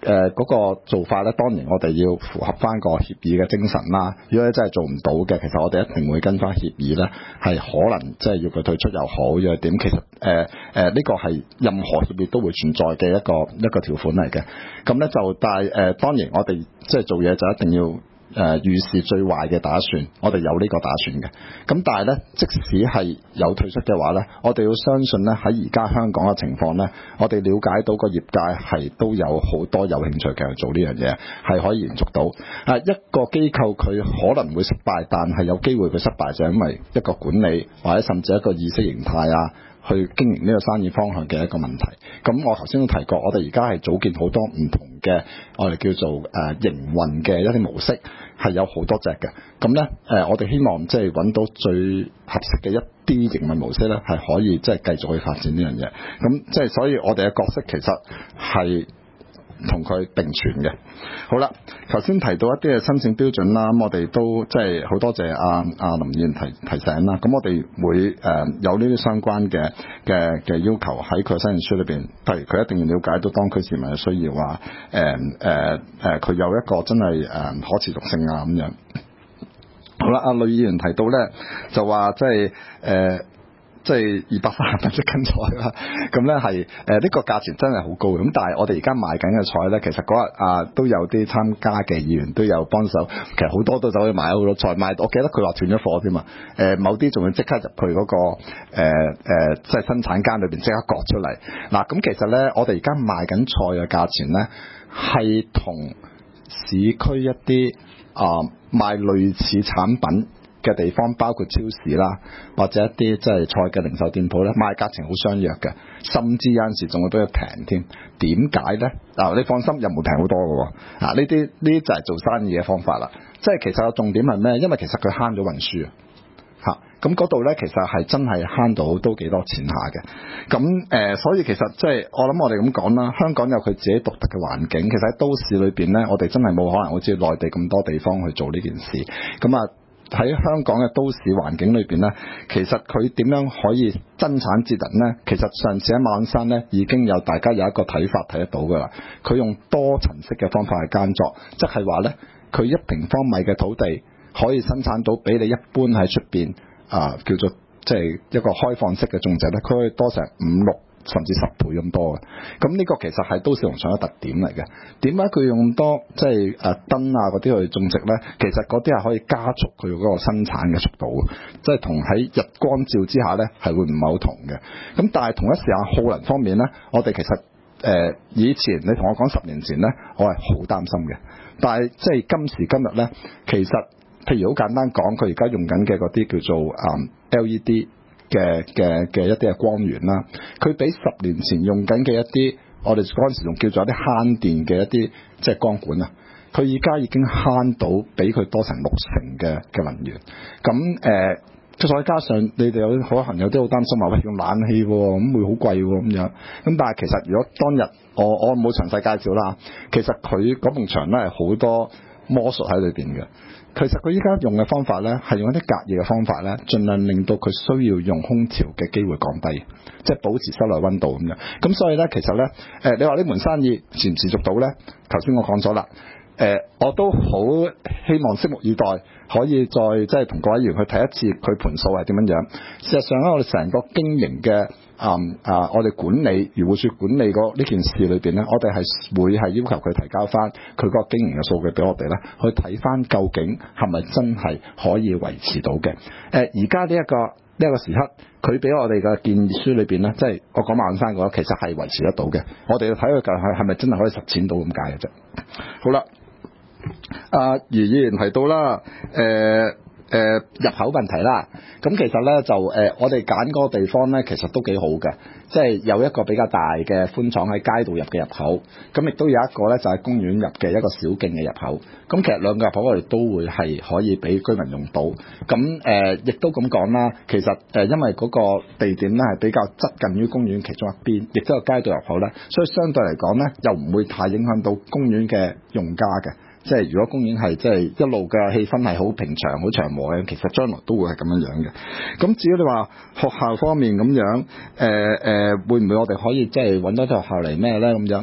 誒嗰個做法咧，當然我哋要符合翻個協議嘅精神啦。如果真係做唔到嘅，其實我哋一定會跟翻協議咧，係可能即係要佢退出又好，又點。其實誒誒呢個係任何協議都會存在嘅一個一個條款嚟嘅。咁咧就但係誒、呃、當然我哋即係做嘢就一定要。誒、呃、預示最壞嘅打算，我哋有呢個打算嘅。咁但係咧，即使係有退出嘅話咧，我哋要相信咧喺而家香港嘅情況咧，我哋了解到個業界係都有好多有興趣繼續做呢樣嘢，係可以延續到。啊，一個機構佢可能會失敗，但係有機會佢失敗就係因為一個管理或者甚至一個意識形態啊，去經營呢個生意方向嘅一個問題。咁我頭先都提過，我哋而家係組建好多唔同嘅我哋叫做誒、呃、營運嘅一啲模式，係有好多隻嘅。咁咧誒，我哋希望即係揾到最合適嘅一啲營運模式咧，係可以即係繼續去發展呢樣嘢。咁即係所以我哋嘅角色其實係同佢並存嘅。好啦，頭先提到一啲嘅申請標準啦，咁我哋都即係好多謝阿阿林議員提提醒啦。咁我哋會誒、呃、有呢啲相關嘅嘅嘅要求喺佢嘅申請書裏邊，譬如佢一定要了解到當區市民嘅需要啊，誒誒誒佢有一個真係誒、呃、可持續性啊咁樣。好啦，阿呂議員提到咧就話即係誒。呃即係二百三十蚊一斤菜啦，咁咧係誒呢個價錢真係好高嘅。咁但係我哋而家賣緊嘅菜咧，其實嗰日啊都有啲參加嘅議員都有幫手，其實好多都走去買好多菜賣。我記得佢話斷咗貨添嘛。誒、呃、某啲仲要即刻入去嗰、那個誒誒即係生產間裏邊即刻割出嚟。嗱、啊、咁其實咧，我哋而家賣緊菜嘅價錢咧係同市區一啲啊賣類似產品嘅地方，包括超市啦，或者一啲即係菜嘅零售店鋪咧，賣價錢好相若嘅，甚至有陣時仲會比佢平添。點解咧？嗱、啊，你放心，又唔會平好多嘅喎。啊，呢啲呢啲就係做生意嘅方法啦。即係其實個重點係咩？因為其實佢慳咗運輸啊。嚇，咁嗰度咧，其實係真係慳到都幾多錢下嘅。咁誒、呃，所以其實即係我諗我哋咁講啦，香港有佢自己獨特嘅環境。其實喺都市裏邊咧，我哋真係冇可能好似內地咁多地方去做呢件事。咁啊。喺香港嘅都市環境裏邊咧，其實佢點樣可以增產節能咧？其實上次喺馬鞍山咧已經有大家有一個睇法睇得到㗎啦。佢用多層式嘅方法去耕作，即係話咧，佢一平方米嘅土地可以生產到比你一般喺出邊啊叫做即係一個開放式嘅種植咧，佢可以多成五六甚至十倍咁多嘅。咁呢個其實係都市農場嘅特點嚟嘅。點解佢用多即係誒燈啊嗰啲去種植咧？其實嗰啲係可以加速佢嗰個生產嘅速度，即係同喺日光照之下咧係會唔係好同嘅。咁但係同一時間耗能方面咧，我哋其實誒、呃、以前你同我講十年前咧，我係好擔心嘅。但係即係今時今日咧，其實譬如好簡單講，佢而家用緊嘅嗰啲叫做啊、嗯、L E D。嘅嘅嘅一啲嘅光源啦，佢比十年前用緊嘅一啲，我哋嗰陣時仲叫做一啲慳電嘅一啲即係光管啊，佢而家已經慳到比佢多成六成嘅嘅能源。咁誒，再、呃、加上你哋有可能有啲好擔心話喂用冷氣喎，咁會好貴喎咁樣。咁但係其實如果當日我我冇詳細介紹啦，其實佢嗰埲牆咧係好多魔術喺裏邊嘅。其實佢依家用嘅方法咧，係用一啲隔熱嘅方法咧，盡量令到佢需要用空調嘅機會降低，即係保持室內溫度咁樣。咁所以咧，其實咧，誒、呃，你話呢門生意持唔持續到咧？頭先我講咗啦，誒、呃，我都好希望拭目以待，可以再即係同各位議員去睇一次佢盤數係點樣樣。事實上咧，我哋成個經營嘅啊啊，我哋管理漁護署管理嗰呢件事裏邊咧，我哋係會係要求佢提交翻佢嗰個經營嘅數據俾我哋咧，去睇翻究竟係咪真係可以維持到嘅。誒、呃，而家呢一個呢一、這個時刻，佢俾我哋嘅建議書裏邊咧，即係我講馬鞍山嘅話，其實係維持得到嘅。我哋要睇佢究竟係咪真係可以實踐到咁解嘅啫。好啦，阿余議員提到啦，誒、呃。誒、呃、入口問題啦，咁其實咧就誒、呃、我哋揀嗰個地方咧，其實都幾好嘅，即係有一個比較大嘅寬敞喺街道入嘅入口，咁亦都有一個咧就係公園入嘅一個小徑嘅入口。咁其實兩個入口我哋都會係可以俾居民用到。咁誒亦都咁講啦，其實誒、呃、因為嗰個地點咧係比較側近於公園其中一邊，亦都有街道入口咧，所以相對嚟講咧又唔會太影響到公園嘅用家嘅。即係如果公園係即係一路嘅氣氛係好平常、好祥和嘅，其實將來都會係咁樣樣嘅。咁至於你話學校方面咁樣，誒、呃、誒、呃、會唔會我哋可以即係揾多啲學校嚟咩咧咁樣？咁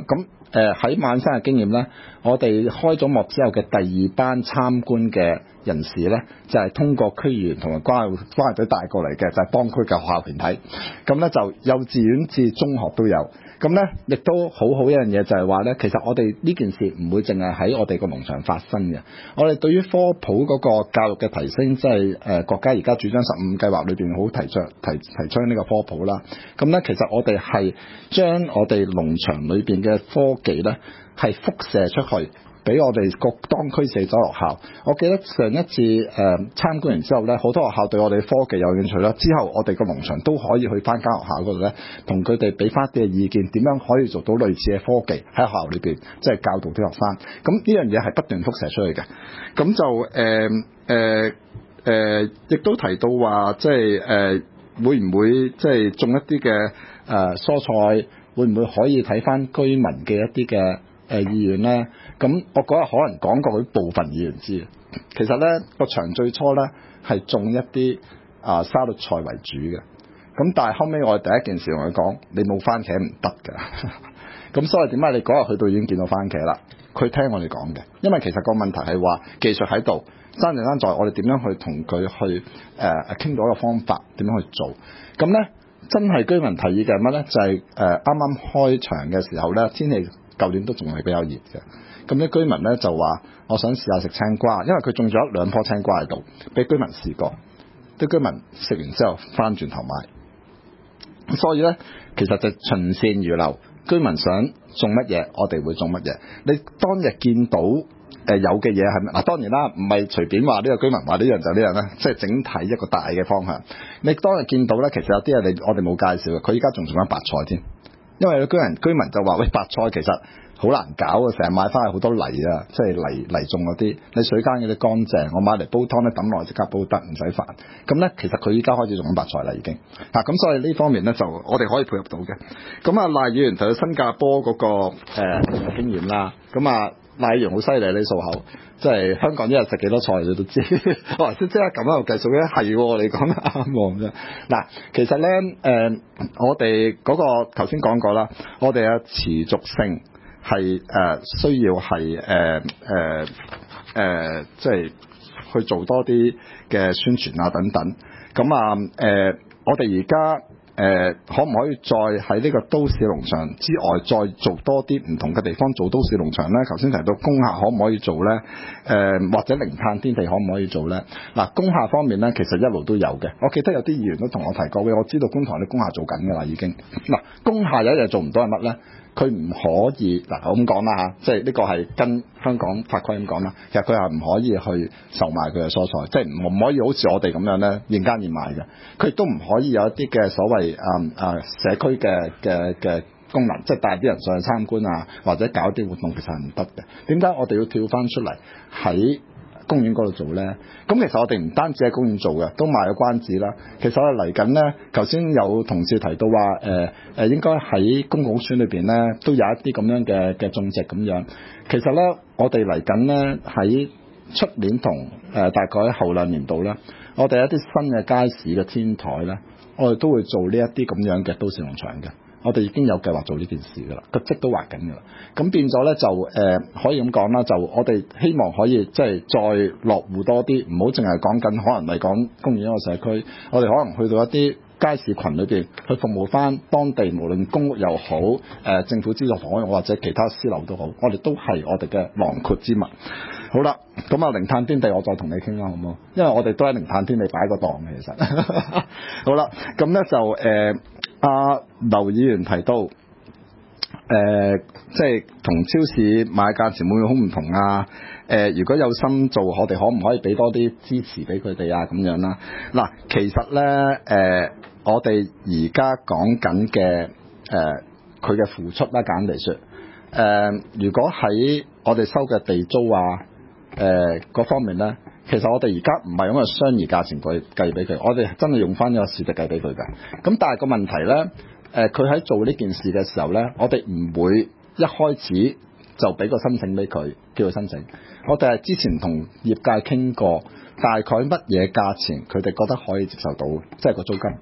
誒喺馬鞍山嘅經驗咧，我哋開咗幕之後嘅第二班參觀嘅人士咧，就係、是、通過區議員同埋關愛關愛隊帶過嚟嘅，就係、是、當區嘅學校團體。咁咧就幼稚園至中學都有。咁咧亦都好好一樣嘢，就係話咧，其實我哋呢件事唔會淨係喺我哋個農場發生嘅。我哋對於科普嗰個教育嘅提升，即係誒國家而家主張十五計劃裏邊好提倡提提倡呢個科普啦。咁咧其實我哋係將我哋農場裏邊嘅科技咧係輻射出去，俾我哋各當區社咗學校。我記得上一次誒、呃、參觀完之後咧，好多學校對我哋科技有興趣啦。之後我哋個農場都可以去翻間學校嗰度咧，同佢哋俾翻啲嘅意見，點樣可以做到類似嘅科技喺學校裏邊，即係教導啲學生。咁呢樣嘢係不斷輻射出去嘅。咁就誒誒誒，亦都提到話，即係誒、呃、會唔會即係種一啲嘅誒蔬菜，會唔會可以睇翻居民嘅一啲嘅誒意願咧？咁我嗰日可能講過，佢部分議員知。其實咧個場最初咧係種一啲啊沙律菜為主嘅，咁但係後尾我哋第一件事同佢講，你冇番茄唔得㗎。咁所以點解你嗰日去到已經見到番茄啦？佢聽我哋講嘅，因為其實個問題係話技術喺度，爭就爭在我哋點樣去同佢去誒傾到一個方法，點樣去做。咁咧真係居民提議嘅乜咧？就係誒啱啱開場嘅時候咧，天氣舊年都仲係比較熱嘅。咁啲居民咧就話：我想試下食青瓜，因為佢種咗一兩棵青瓜喺度，俾居民試過。啲居民食完之後翻轉頭買，所以咧其實就循線如流。居民想種乜嘢，我哋會種乜嘢。你當日見到誒、呃、有嘅嘢係咪？嗱，當然啦，唔係隨便話呢個居民話呢樣就呢樣啦，即係整體一個大嘅方向。你當日見到咧，其實有啲嘢你我哋冇介紹嘅，佢依家仲種緊白菜添。因為有居民居民就話：喂，白菜其實好難搞啊，成日買翻去好多泥啊，即係泥泥種嗰啲。你水間嗰啲乾淨，我買嚟煲湯咧，抌落去即刻煲得，唔使煩。咁咧，其實佢依家開始種緊白菜啦，已經。嗱，咁所以呢方面咧，就我哋可以配合到嘅。咁啊，賴議員就去新加坡嗰、那個誒、呃、經驗啦。咁啊，賴議員好犀利呢數口，即係香港一日食幾多菜你都知。我話先即刻咁喺度計數咧，係你講得啱喎咁樣。嗱，其實咧誒、呃，我哋嗰、那個頭先講過啦，我哋嘅持續性。係誒、呃、需要係誒誒誒，即係去做多啲嘅宣傳啊等等。咁啊誒，我哋而家誒可唔可以再喺呢個都市農場之外，再做多啲唔同嘅地方做都市農場咧？頭先提到工廈可唔可以做咧？誒、呃、或者零碳天地可唔可以做咧？嗱，工廈方面咧，其實一路都有嘅。我記得有啲議員都同我提過嘅，我知道觀塘啲工廈做緊㗎啦已經。嗱，工廈有一樣做唔到係乜咧？佢唔可以嗱，我咁講啦嚇，即係呢個係跟香港法規咁講啦。其實佢係唔可以去售賣佢嘅蔬菜，即係唔唔可以好似我哋咁樣咧現間現賣嘅。佢亦都唔可以有一啲嘅所謂誒誒社區嘅嘅嘅功能，即係帶啲人上去參觀啊，或者搞啲活動，其實係唔得嘅。點解我哋要跳翻出嚟喺公園嗰度做咧？咁其實我哋唔單止喺公園做嘅，都賣咗關子啦。其實我哋嚟緊咧，頭先有同事提到話誒誒應該喺公共屋邨裏邊咧都有一啲咁樣嘅嘅種植咁樣。其實咧，我哋嚟緊咧喺出年同誒、呃、大概喺後兩年度咧，我哋一啲新嘅街市嘅天台咧，我哋都會做呢一啲咁樣嘅都市農場嘅。我哋已經有計劃做呢件事㗎啦，個職都畫緊㗎啦。咁變咗咧就誒、呃、可以咁講啦，就我哋希望可以即係再落戶多啲，唔好淨係講緊可能嚟講公園一個社區，我哋可能去到一啲街市群裏邊去服務翻當地，無論公屋又好，誒、呃、政府資助房屋或者其他私樓都好，我哋都係我哋嘅囊括之物。好啦，咁啊零碳天地我再同你傾啦，好唔好？因為我哋都喺零碳天地擺個檔嘅，其實。好啦，咁咧就誒阿劉議員提到誒、呃，即係同超市買價錢會唔會好唔同啊？誒、呃，如果有心做，我哋可唔可以俾多啲支持俾佢哋啊？咁樣啦。嗱，其實咧誒、呃，我哋而家講緊嘅誒，佢嘅付出啦，簡單嚟說，誒、呃，如果喺我哋收嘅地租啊，誒、呃，嗰方面咧，其實我哋而家唔係用個商業價錢計計俾佢，我哋真係用翻一個市值計俾佢㗎。咁但係個問題咧，誒、呃，佢喺做呢件事嘅時候咧，我哋唔會一開始就俾個申請俾佢，叫佢申請。我哋係之前同業界傾過，大概乜嘢價錢佢哋覺得可以接受到，即係個租金。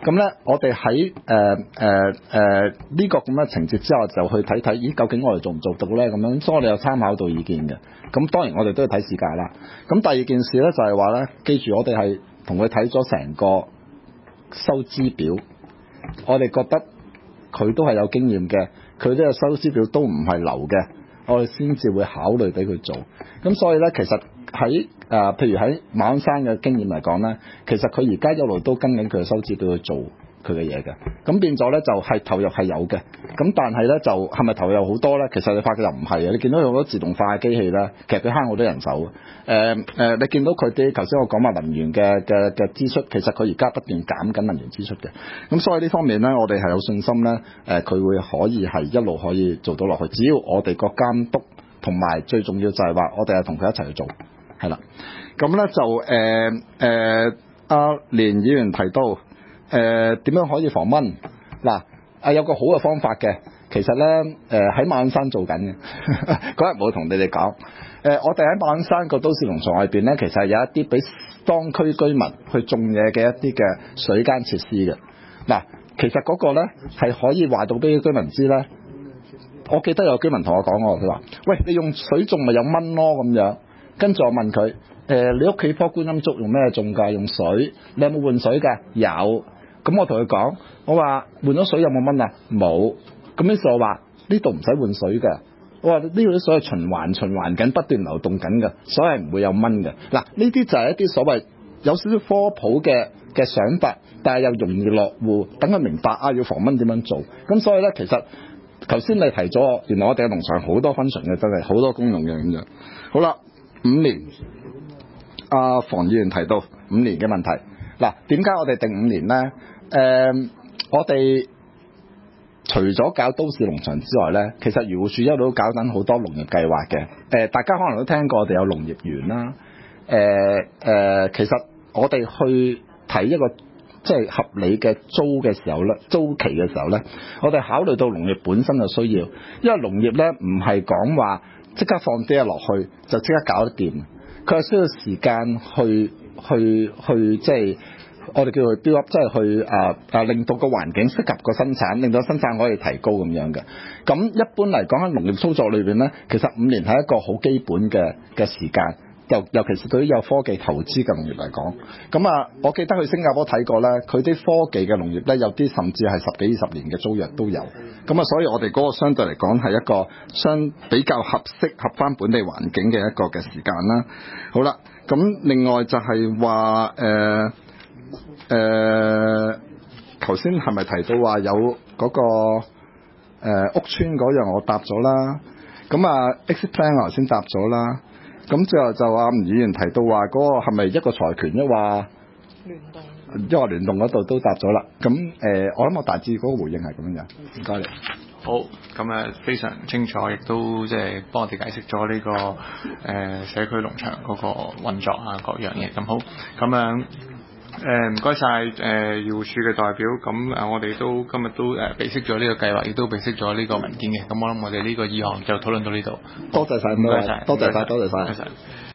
咁咧，我哋喺誒誒誒呢個咁嘅情節之後，就去睇睇，咦，究竟我哋做唔做到咧？咁樣，所以我哋有參考到意見嘅。咁當然我哋都要睇時間啦。咁第二件事咧就係話咧，記住我哋係同佢睇咗成個收支表，我哋覺得佢都係有經驗嘅，佢呢個收支表都唔係流嘅，我哋先至會考慮俾佢做。咁所以咧，其實喺誒、呃，譬如喺馬鞍山嘅經驗嚟講咧，其實佢而家一路都跟緊佢嘅收支表去做佢嘅嘢嘅，咁變咗咧就係、是、投入係有嘅，咁但係咧就係咪投入好多咧？其實你發覺又唔係啊！你見到有好多自動化嘅機器咧，其實佢慳好多人手。誒、呃、誒、呃，你見到佢啲頭先我講話能源嘅嘅嘅支出，其實佢而家不斷減緊能源支出嘅。咁所以呢方面咧，我哋係有信心咧，誒、呃、佢會可以係一路可以做到落去。只要我哋個監督同埋最重要就係話，我哋係同佢一齊去做，係啦。咁咧就誒誒，阿連議員提到。誒、呃、點樣可以防蚊？嗱啊有個好嘅方法嘅，其實咧誒喺馬鞍山做緊嘅，嗰日冇同你哋講。誒、呃、我哋喺馬鞍山個都市農場裏邊咧，其實係有一啲俾當區居民去種嘢嘅一啲嘅水間設施嘅。嗱，其實嗰個咧係可以話到俾居民知咧。我記得有居民同我講過，佢話：喂，你用水種咪有蚊咯咁樣。跟住我問佢：誒、呃、你屋企棵觀音竹用咩種㗎？用水？你有冇換水㗎？有。咁我同佢講，我話換咗水有冇蚊啊？冇。咁於是我話呢度唔使換水嘅。我話呢度啲水係循環循環緊，不斷流動緊嘅，所以係唔會有蚊嘅。嗱，呢啲就係一啲所謂有少少科普嘅嘅想法，但係又容易落戶，等佢明白啊要防蚊點樣做。咁所以咧，其實頭先你提咗，原來我哋嘅農場好多 function 嘅，真係好多功用嘅咁樣。好啦，五年，阿、啊、房議員提到五年嘅問題。嗱，點解我哋定五年咧？誒、呃，我哋除咗搞都市農場之外咧，其實漁護署一路都搞緊好多農業計劃嘅。誒、呃，大家可能都聽過，我哋有農業園啦。誒、呃、誒、呃，其實我哋去睇一個即係合理嘅租嘅時候咧，租期嘅時候咧，我哋考慮到農業本身嘅需要，因為農業咧唔係講話即刻放啲嘢落去就即刻搞得掂，佢係需要時間去去去即係。我哋叫佢 build up， 即係去啊啊，令到個環境適合個生產，令到生產可以提高咁樣嘅。咁一般嚟講喺農業操作裏邊咧，其實五年係一個好基本嘅嘅時間，尤尤其是對於有科技投資嘅農業嚟講。咁啊，我記得去新加坡睇過咧，佢啲科技嘅農業咧，有啲甚至係十幾二十年嘅租約都有。咁啊，所以我哋嗰個相對嚟講係一個相比較合適合翻本地環境嘅一個嘅時間啦。好啦，咁另外就係話誒。呃誒，頭先係咪提到話有嗰、那個誒、呃、屋村嗰樣我答咗啦，咁啊 exit plan 我頭先答咗啦，咁最後就話吳議員提到話嗰個係咪一個財權，一話聯動，一話聯動嗰度都答咗啦，咁誒、呃、我諗我大致嗰個回應係咁樣嘅，唔該你。 好，咁誒非常清楚，亦都即係幫我哋解釋咗呢、這個誒、呃、社區農場嗰個運作啊各樣嘢，咁好，咁樣。誒唔該晒誒漁護署嘅代表，咁誒我哋都今日都誒備悉咗呢個計劃，亦都備悉咗呢個文件嘅，咁我諗我哋呢個議項就討論到呢度。 多謝晒，唔該晒，多謝晒，多謝晒。